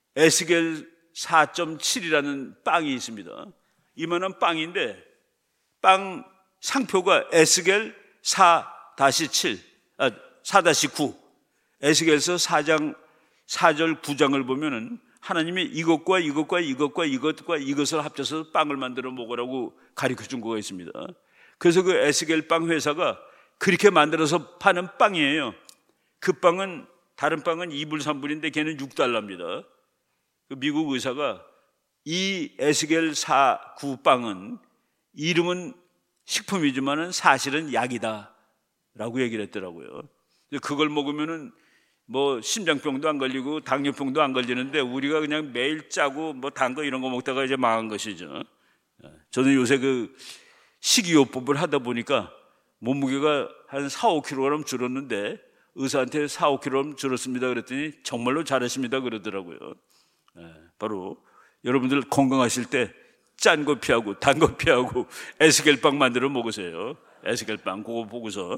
에스겔 사 점 칠이라는 빵이 있습니다. 이만한 빵인데 빵 상표가 에스겔 사 칠, 아, 사 구. 에스겔서 사 장 사 절 구 장을 보면은 하나님이 이것과 이것과 이것과 이것과 이것을 합쳐서 빵을 만들어 먹으라고 가르쳐 준 거가 있습니다. 그래서 그 에스겔 빵 회사가 그렇게 만들어서 파는 빵이에요. 그 빵은 다른 빵은 이 불 삼 불인데 걔는 육 달러입니다. 그 미국 의사가 이 에스겔 사 구 빵은 이름은 식품이지만은 사실은 약이다 라고 얘기를 했더라고요. 그걸 먹으면은 뭐 심장병도 안 걸리고 당뇨병도 안 걸리는데 우리가 그냥 매일 짜고 뭐 단 거 이런 거 먹다가 이제 망한 것이죠. 저는 요새 그 식이요법을 하다 보니까 몸무게가 한 사, 오 킬로그램 줄었는데 의사한테 사, 오 킬로그램 줄었습니다 그랬더니 정말로 잘하십니다 그러더라고요. 바로 여러분들 건강하실 때 짠 거 피하고 단 거 피하고 에스겔빵 만들어 먹으세요. 에스겔빵 그거 보고서.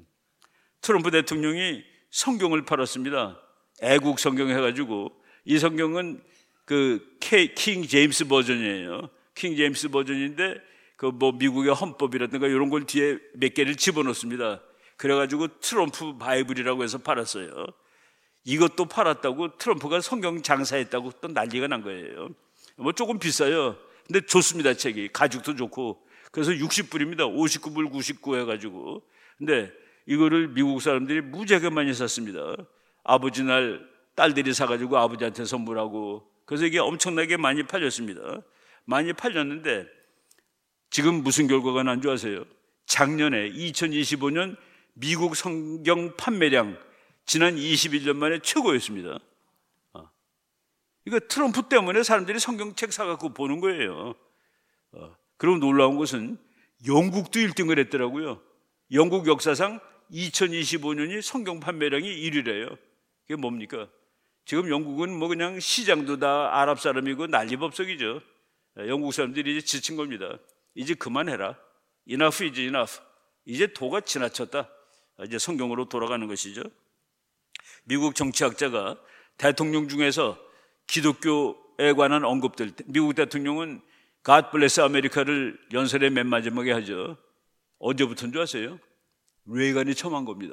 트럼프 대통령이 성경을 팔았습니다. 애국 성경 해가지고 이 성경은 그 킹 제임스 버전이에요. 킹 제임스 버전인데 그 뭐 미국의 헌법이라든가 이런 걸 뒤에 몇 개를 집어넣습니다. 그래가지고 트럼프 바이블이라고 해서 팔았어요. 이것도 팔았다고 트럼프가 성경 장사했다고 또 난리가 난 거예요. 뭐 조금 비싸요. 근데 좋습니다, 책이. 가죽도 좋고. 그래서 육십 불입니다. 오십구 불 구십구 해가지고. 근데 이거를 미국 사람들이 무지하게 많이 샀습니다. 아버지 날 딸들이 사가지고 아버지한테 선물하고. 그래서 이게 엄청나게 많이 팔렸습니다. 많이 팔렸는데 지금 무슨 결과가 난 줄 아세요? 작년에 이천이십오 년 미국 성경 판매량 지난 이십일 년 만에 최고였습니다. 어. 이거 트럼프 때문에 사람들이 성경책 사갖고 보는 거예요. 어. 그리고 놀라운 것은 영국도 일 등을 했더라고요. 영국 역사상 이천이십오 년이 성경 판매량이 일 위래요. 그게 뭡니까? 지금 영국은 뭐 그냥 시장도 다 아랍 사람이고 난리법석이죠. 영국 사람들이 이제 지친 겁니다. 이제 그만해라. Enough is enough. 이제 도가 지나쳤다. 이제 성경으로 돌아가는 것이죠. 미국 정치학자가 대통령 중에서 기독교에 관한 언급들, 미국 대통령은 God bless America를 연설의 맨 마지막에 하죠. 언제부터인 줄 아세요? 레이간이 처음 한 겁니다.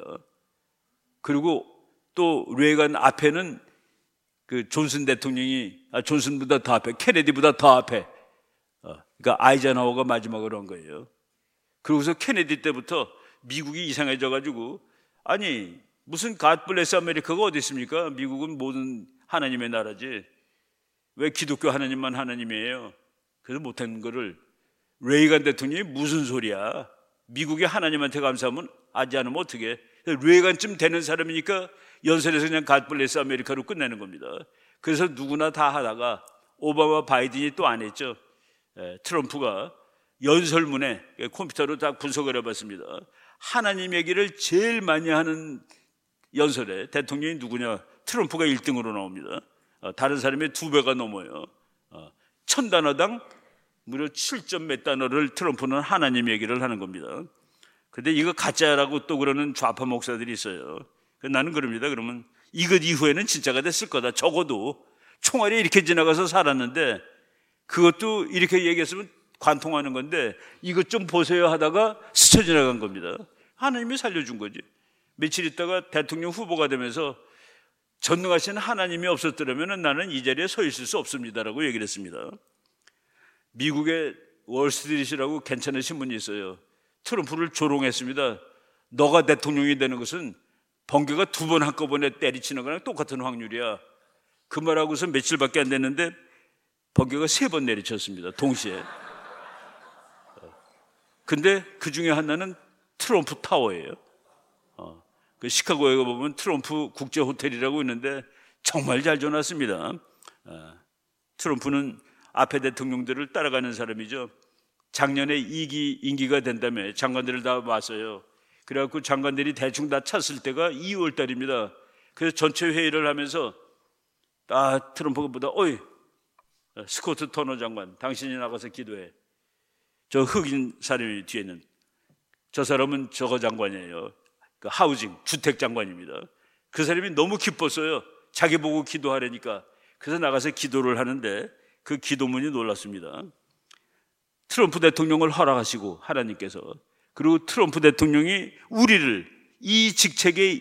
그리고 또 레이간 앞에는 그 존슨 대통령이, 아, 존슨보다 더 앞에, 케네디보다 더 앞에, 어, 그러니까 아이젠하워가 마지막으로 한 거예요. 그러고서 케네디 때부터 미국이 이상해져가지고, 아니, 무슨 God bless America가 어디 있습니까? 미국은 모든 하나님의 나라지. 왜 기독교 하나님만 하나님이에요? 그래서 못한 거를 레이간 대통령이 무슨 소리야? 미국이 하나님한테 감사하면 하지 않으면 어떻게? 레이간쯤 되는 사람이니까 연설에서 그냥 God bless 아메리카로 끝내는 겁니다. 그래서 누구나 다 하다가 오바마 바이든이 또 안 했죠. 예, 트럼프가 연설문에 컴퓨터로 다 분석을 해봤습니다. 하나님 얘기를 제일 많이 하는 연설에 대통령이 누구냐? 트럼프가 일 등으로 나옵니다. 어, 다른 사람의 두 배가 넘어요. 어, 천 단어당 무려 칠 점 몇 단어를 트럼프는 하나님 얘기를 하는 겁니다. 근데 이거 가짜라고 또 그러는 좌파 목사들이 있어요. 나는 그럽니다. 그러면 이것 이후에는 진짜가 됐을 거다. 적어도 총알이 이렇게 지나가서 살았는데 그것도 이렇게 얘기했으면 관통하는 건데 이것 좀 보세요 하다가 스쳐 지나간 겁니다. 하나님이 살려준 거지. 며칠 있다가 대통령 후보가 되면서 전능하신 하나님이 없었더라면 나는 이 자리에 서 있을 수 없습니다라고 얘기를 했습니다. 미국의 월스트리트라고 괜찮은 신문이 있어요. 트럼프를 조롱했습니다. 너가 대통령이 되는 것은 번개가 두 번 한꺼번에 때리치는 거랑 똑같은 확률이야. 그 말하고서 며칠밖에 안 됐는데 번개가 세 번 내리쳤습니다. 동시에. 근데 그 중에 하나는 트럼프 타워예요. 어, 그 시카고에 보면 트럼프 국제 호텔이라고 있는데 정말 잘 지어놨습니다. 어, 트럼프는 앞에 대통령들을 따라가는 사람이죠. 작년에 이 기 임기가 된 다음에 장관들을 다 왔어요. 그래갖고 장관들이 대충 다 찼을 때가 이월 달입니다. 그래서 전체 회의를 하면서 아 트럼프가 보다 어이 스코트 터너 장관 당신이 나가서 기도해. 저 흑인 사람이 뒤에 있는 저 사람은 저거 장관이에요. 그 하우징 주택 장관입니다. 그 사람이 너무 기뻤어요. 자기 보고 기도하려니까. 그래서 나가서 기도를 하는데 그 기도문이 놀랐습니다. 트럼프 대통령을 허락하시고 하나님께서 그리고 트럼프 대통령이 우리를 이 직책에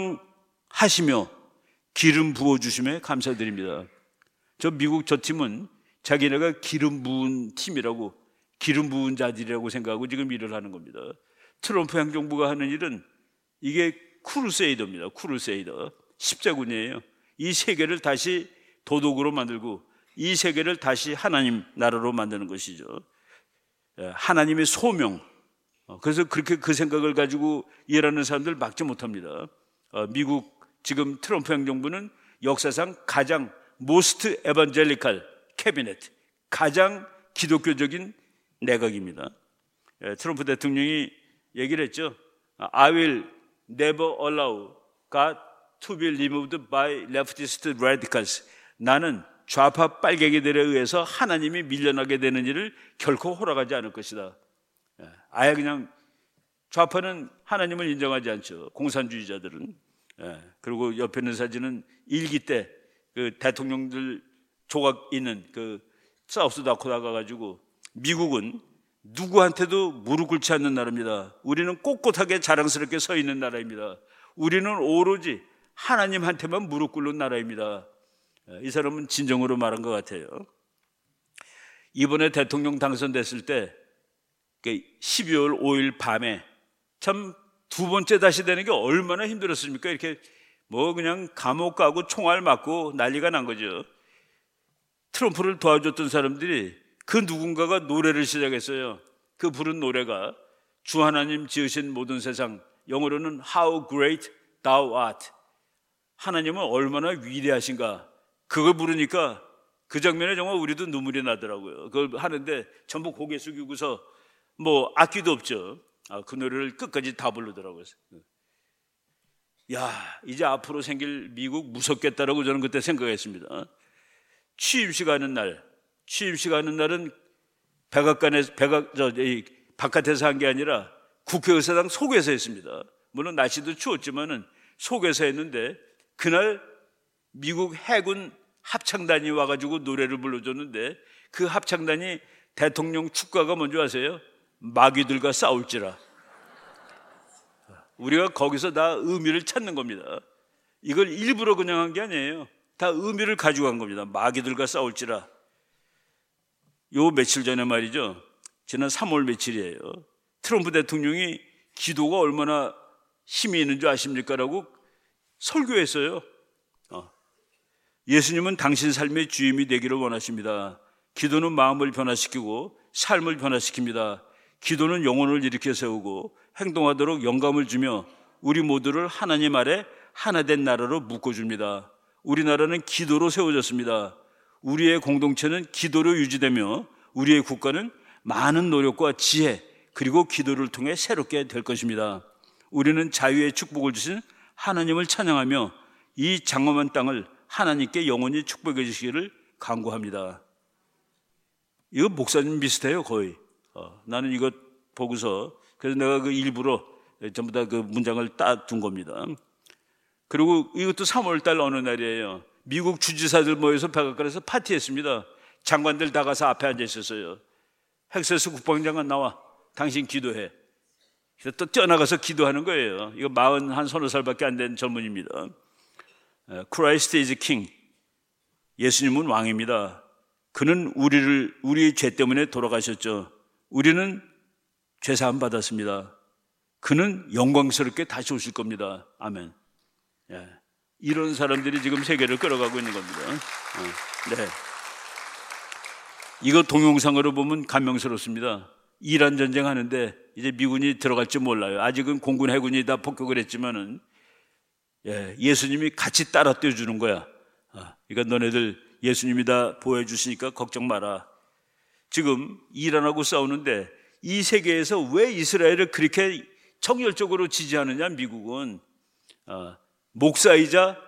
임명하시며 기름 부어주심에 감사드립니다. 저 미국 저 팀은 자기네가 기름 부은 팀이라고 기름 부은 자들이라고 생각하고 지금 일을 하는 겁니다. 트럼프 행정부가 하는 일은 이게 크루세이더입니다. 크루세이더 십자군이에요. 이 세계를 다시 도덕으로 만들고 이 세계를 다시 하나님 나라로 만드는 것이죠. 하나님의 소명. 그래서 그렇게 그 생각을 가지고 일하는 사람들 막지 못합니다. 미국 지금 트럼프 행정부는 역사상 가장 most evangelical cabinet, 가장 기독교적인 내각입니다. 트럼프 대통령이 얘기를 했죠. I will never allow God to be removed by leftist radicals. 나는 좌파 빨갱이들에 의해서 하나님이 밀려나게 되는 일을 결코 허락하지 않을 것이다. 아예 그냥 좌파는 하나님을 인정하지 않죠. 공산주의자들은. 그리고 옆에 있는 사진은 일기 때 그 대통령들 조각 있는 그 사우스 다코타 가가지고 미국은 누구한테도 무릎 꿇지 않는 나라입니다. 우리는 꼿꼿하게 자랑스럽게 서 있는 나라입니다. 우리는 오로지 하나님한테만 무릎 꿇는 나라입니다. 이 사람은 진정으로 말한 것 같아요. 이번에 대통령 당선됐을 때 십이월 오일 밤에 참 두 번째 다시 되는 게 얼마나 힘들었습니까? 이렇게 뭐 그냥 감옥 가고 총알 맞고 난리가 난 거죠. 트럼프를 도와줬던 사람들이 그 누군가가 노래를 시작했어요. 그 부른 노래가 주 하나님 지으신 모든 세상, 영어로는 How great thou art. 하나님은 얼마나 위대하신가. 그걸 부르니까 그 장면에 정말 우리도 눈물이 나더라고요. 그걸 하는데 전부 고개 숙이고서 뭐 악기도 없죠. 아, 그 노래를 끝까지 다 부르더라고요. 야, 이제 앞으로 생길 미국 무섭겠다라고 저는 그때 생각했습니다. 취임식 하는 날, 취임식 하는 날은 백악관에, 백악, 저, 이, 바깥에서 한 게 아니라 국회의사당 속에서 했습니다. 물론 날씨도 추웠지만은 속에서 했는데 그날 미국 해군 합창단이 와가지고 노래를 불러줬는데 그 합창단이 대통령 축가가 뭔지 아세요? 마귀들과 싸울지라. 우리가 거기서 다 의미를 찾는 겁니다. 이걸 일부러 그냥 한 게 아니에요. 다 의미를 가지고 간 겁니다. 마귀들과 싸울지라. 요 며칠 전에 말이죠. 지난 삼월 며칠이에요. 트럼프 대통령이 기도가 얼마나 힘이 있는 줄 아십니까? 라고 설교했어요. 어. 예수님은 당신 삶의 주임이 되기를 원하십니다. 기도는 마음을 변화시키고 삶을 변화시킵니다. 기도는 영혼을 일으켜 세우고 행동하도록 영감을 주며 우리 모두를 하나님 아래 하나된 나라로 묶어줍니다. 우리나라는 기도로 세워졌습니다. 우리의 공동체는 기도로 유지되며 우리의 국가는 많은 노력과 지혜 그리고 기도를 통해 새롭게 될 것입니다. 우리는 자유의 축복을 주신 하나님을 찬양하며 이 장엄한 땅을 하나님께 영원히 축복해 주시기를 간구합니다. 이거 목사님 비슷해요, 거의. 어, 나는 이거 보고서 그래서 내가 그 일부러 전부 다 그 문장을 따둔 겁니다. 그리고 이것도 삼월 달 어느 날이에요. 미국 주지사들 모여서 백악관에서 파티했습니다. 장관들 다 가서 앞에 앉아 있었어요. 헥세스 국방장관 나와. 당신 기도해. 그래서 또 뛰어나가서 기도하는 거예요. 이거 마흔 한 서너 살밖에 안 된 젊은이입니다. Christ is King. 예수님은 왕입니다. 그는 우리를 우리의 죄 때문에 돌아가셨죠. 우리는 죄 사함 받았습니다. 그는 영광스럽게 다시 오실 겁니다. 아멘. 예. 이런 사람들이 지금 세계를 끌어가고 있는 겁니다. 어. 네. 이거 동영상으로 보면 감명스럽습니다. 이란 전쟁 하는데 이제 미군이 들어갈지 몰라요. 아직은 공군 해군이 다 폭격을 했지만은 예, 예수님이 같이 따라 뛰어주는 거야. 아, 그러니까 너네들 예수님이 다 보여주시니까 걱정 마라. 지금 이란하고 싸우는데 이 세계에서 왜 이스라엘을 그렇게 정열적으로 지지하느냐? 미국은 아, 목사이자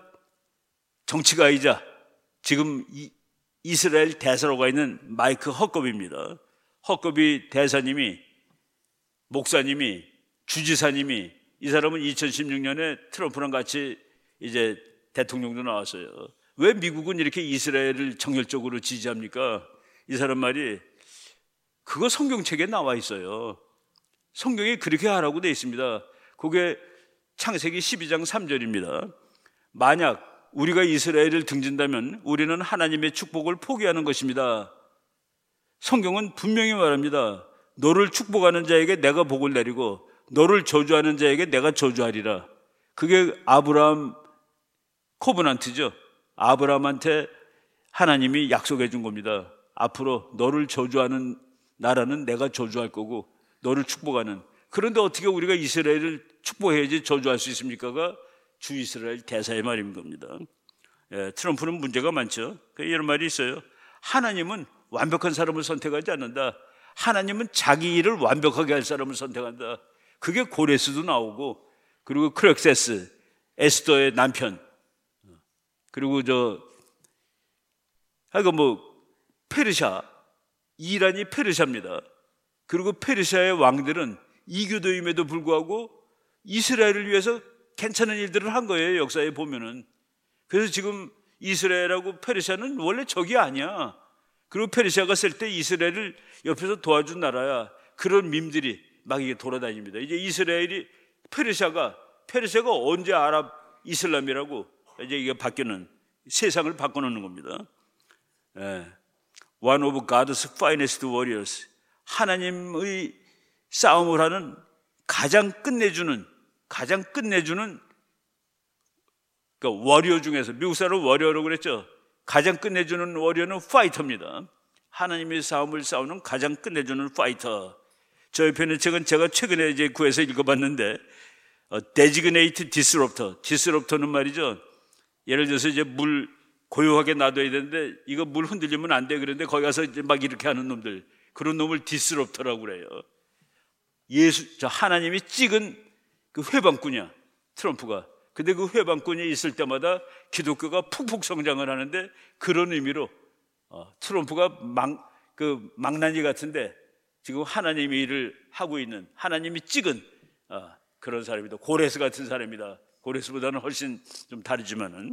정치가이자 지금 이, 이스라엘 대사로가 있는 마이크 허컵입니다. 허컵이 대사님이 목사님이 주지사님이 이 사람은 이천십육 년에 트럼프랑 같이 이제 대통령도 나왔어요. 왜 미국은 이렇게 이스라엘을 정열적으로 지지합니까? 이 사람 말이 그거 성경책에 나와 있어요. 성경에 그렇게 하라고 되어 있습니다. 그게 창세기 십이 장 삼 절입니다. 만약 우리가 이스라엘을 등진다면 우리는 하나님의 축복을 포기하는 것입니다. 성경은 분명히 말합니다. 너를 축복하는 자에게 내가 복을 내리고 너를 저주하는 자에게 내가 저주하리라. 그게 아브라함 코브넌트죠. 아브라함한테 하나님이 약속해 준 겁니다. 앞으로 너를 저주하는 나라는 내가 저주할 거고 너를 축복하는. 그런데 어떻게 우리가 이스라엘을 축복해야지 저주할 수 있습니까가 주 이스라엘 대사의 말인 겁니다. 예, 트럼프는 문제가 많죠. 이런 말이 있어요. 하나님은 완벽한 사람을 선택하지 않는다. 하나님은 자기 일을 완벽하게 할 사람을 선택한다. 그게 고레스도 나오고, 그리고 크렉세스, 에스더의 남편, 그리고 저, 하여간 뭐, 페르샤, 이란이 페르샤입니다. 그리고 페르시아의 왕들은 이교도임에도 불구하고 이스라엘을 위해서 괜찮은 일들을 한 거예요. 역사에 보면은. 그래서 지금 이스라엘하고 페르시아는 원래 적이 아니야. 그리고 페르시아가 쓸 때 이스라엘을 옆에서 도와준 나라야. 그런 밈들이 막 이게 돌아다닙니다. 이제 이스라엘이 페르시아가 페르시아가 언제 아랍 이슬람이라고 이제 이게 바뀌는 세상을 바꿔놓는 겁니다. 예. One of God's finest warriors. 하나님의 싸움을 하는 가장 끝내주는 가장 끝내주는 그러니까 워리어 중에서 미국 사람은 워리어라고 그랬죠. 가장 끝내주는 워리어는 파이터입니다. 하나님의 싸움을 싸우는 가장 끝내주는 파이터. 저 옆에는 책은 제가 최근에 이제 구해서 읽어봤는데 어, Designate Disruptor. Disruptor는 말이죠. 예를 들어서 이제 물 고요하게 놔둬야 되는데 이거 물 흔들리면 안 돼. 그런데 거기 가서 이제 막 이렇게 하는 놈들. 그런 놈을 디스럽터라고 그래요. 예수, 저 하나님이 찍은 그 회방꾼이야. 트럼프가. 근데 그 회방꾼이 있을 때마다 기독교가 푹푹 성장을 하는데 그런 의미로 어, 트럼프가 막, 그 망나니 같은데 지금 하나님의 일을 하고 있는 하나님이 찍은 어, 그런 사람이다. 고레스 같은 사람이다. 고레스보다는 훨씬 좀 다르지만은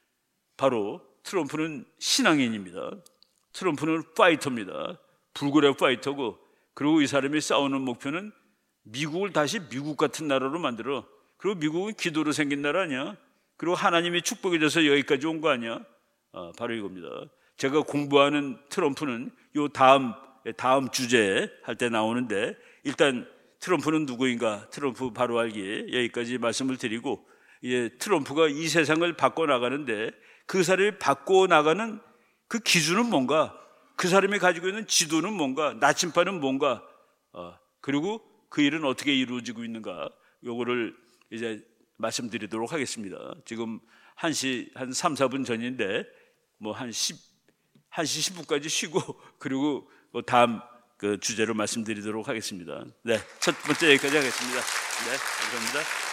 바로 트럼프는 신앙인입니다. 트럼프는 파이터입니다. 불굴의 파이터고, 그리고 이 사람이 싸우는 목표는 미국을 다시 미국 같은 나라로 만들어. 그리고 미국은 기도로 생긴 나라 아니야? 그리고 하나님이 축복해 줘서 여기까지 온 거 아니야? 아, 바로 이겁니다. 제가 공부하는 트럼프는 요 다음 다음 주제 할 때 나오는데, 일단 트럼프는 누구인가? 트럼프 바로 알기 여기까지 말씀을 드리고, 이제 트럼프가 이 세상을 바꿔 나가는데 그 사람이 바꿔 나가는 그 기준은 뭔가? 그 사람이 가지고 있는 지도는 뭔가, 나침반은 뭔가, 어, 그리고 그 일은 어떻게 이루어지고 있는가, 요거를 이제 말씀드리도록 하겠습니다. 지금 한 시, 한 삼, 사 분 전인데, 뭐 한 십, 한 시 십 분까지 쉬고, 그리고 뭐 다음 그 주제로 말씀드리도록 하겠습니다. 네, 첫 번째 여기까지 하겠습니다. 네, 감사합니다.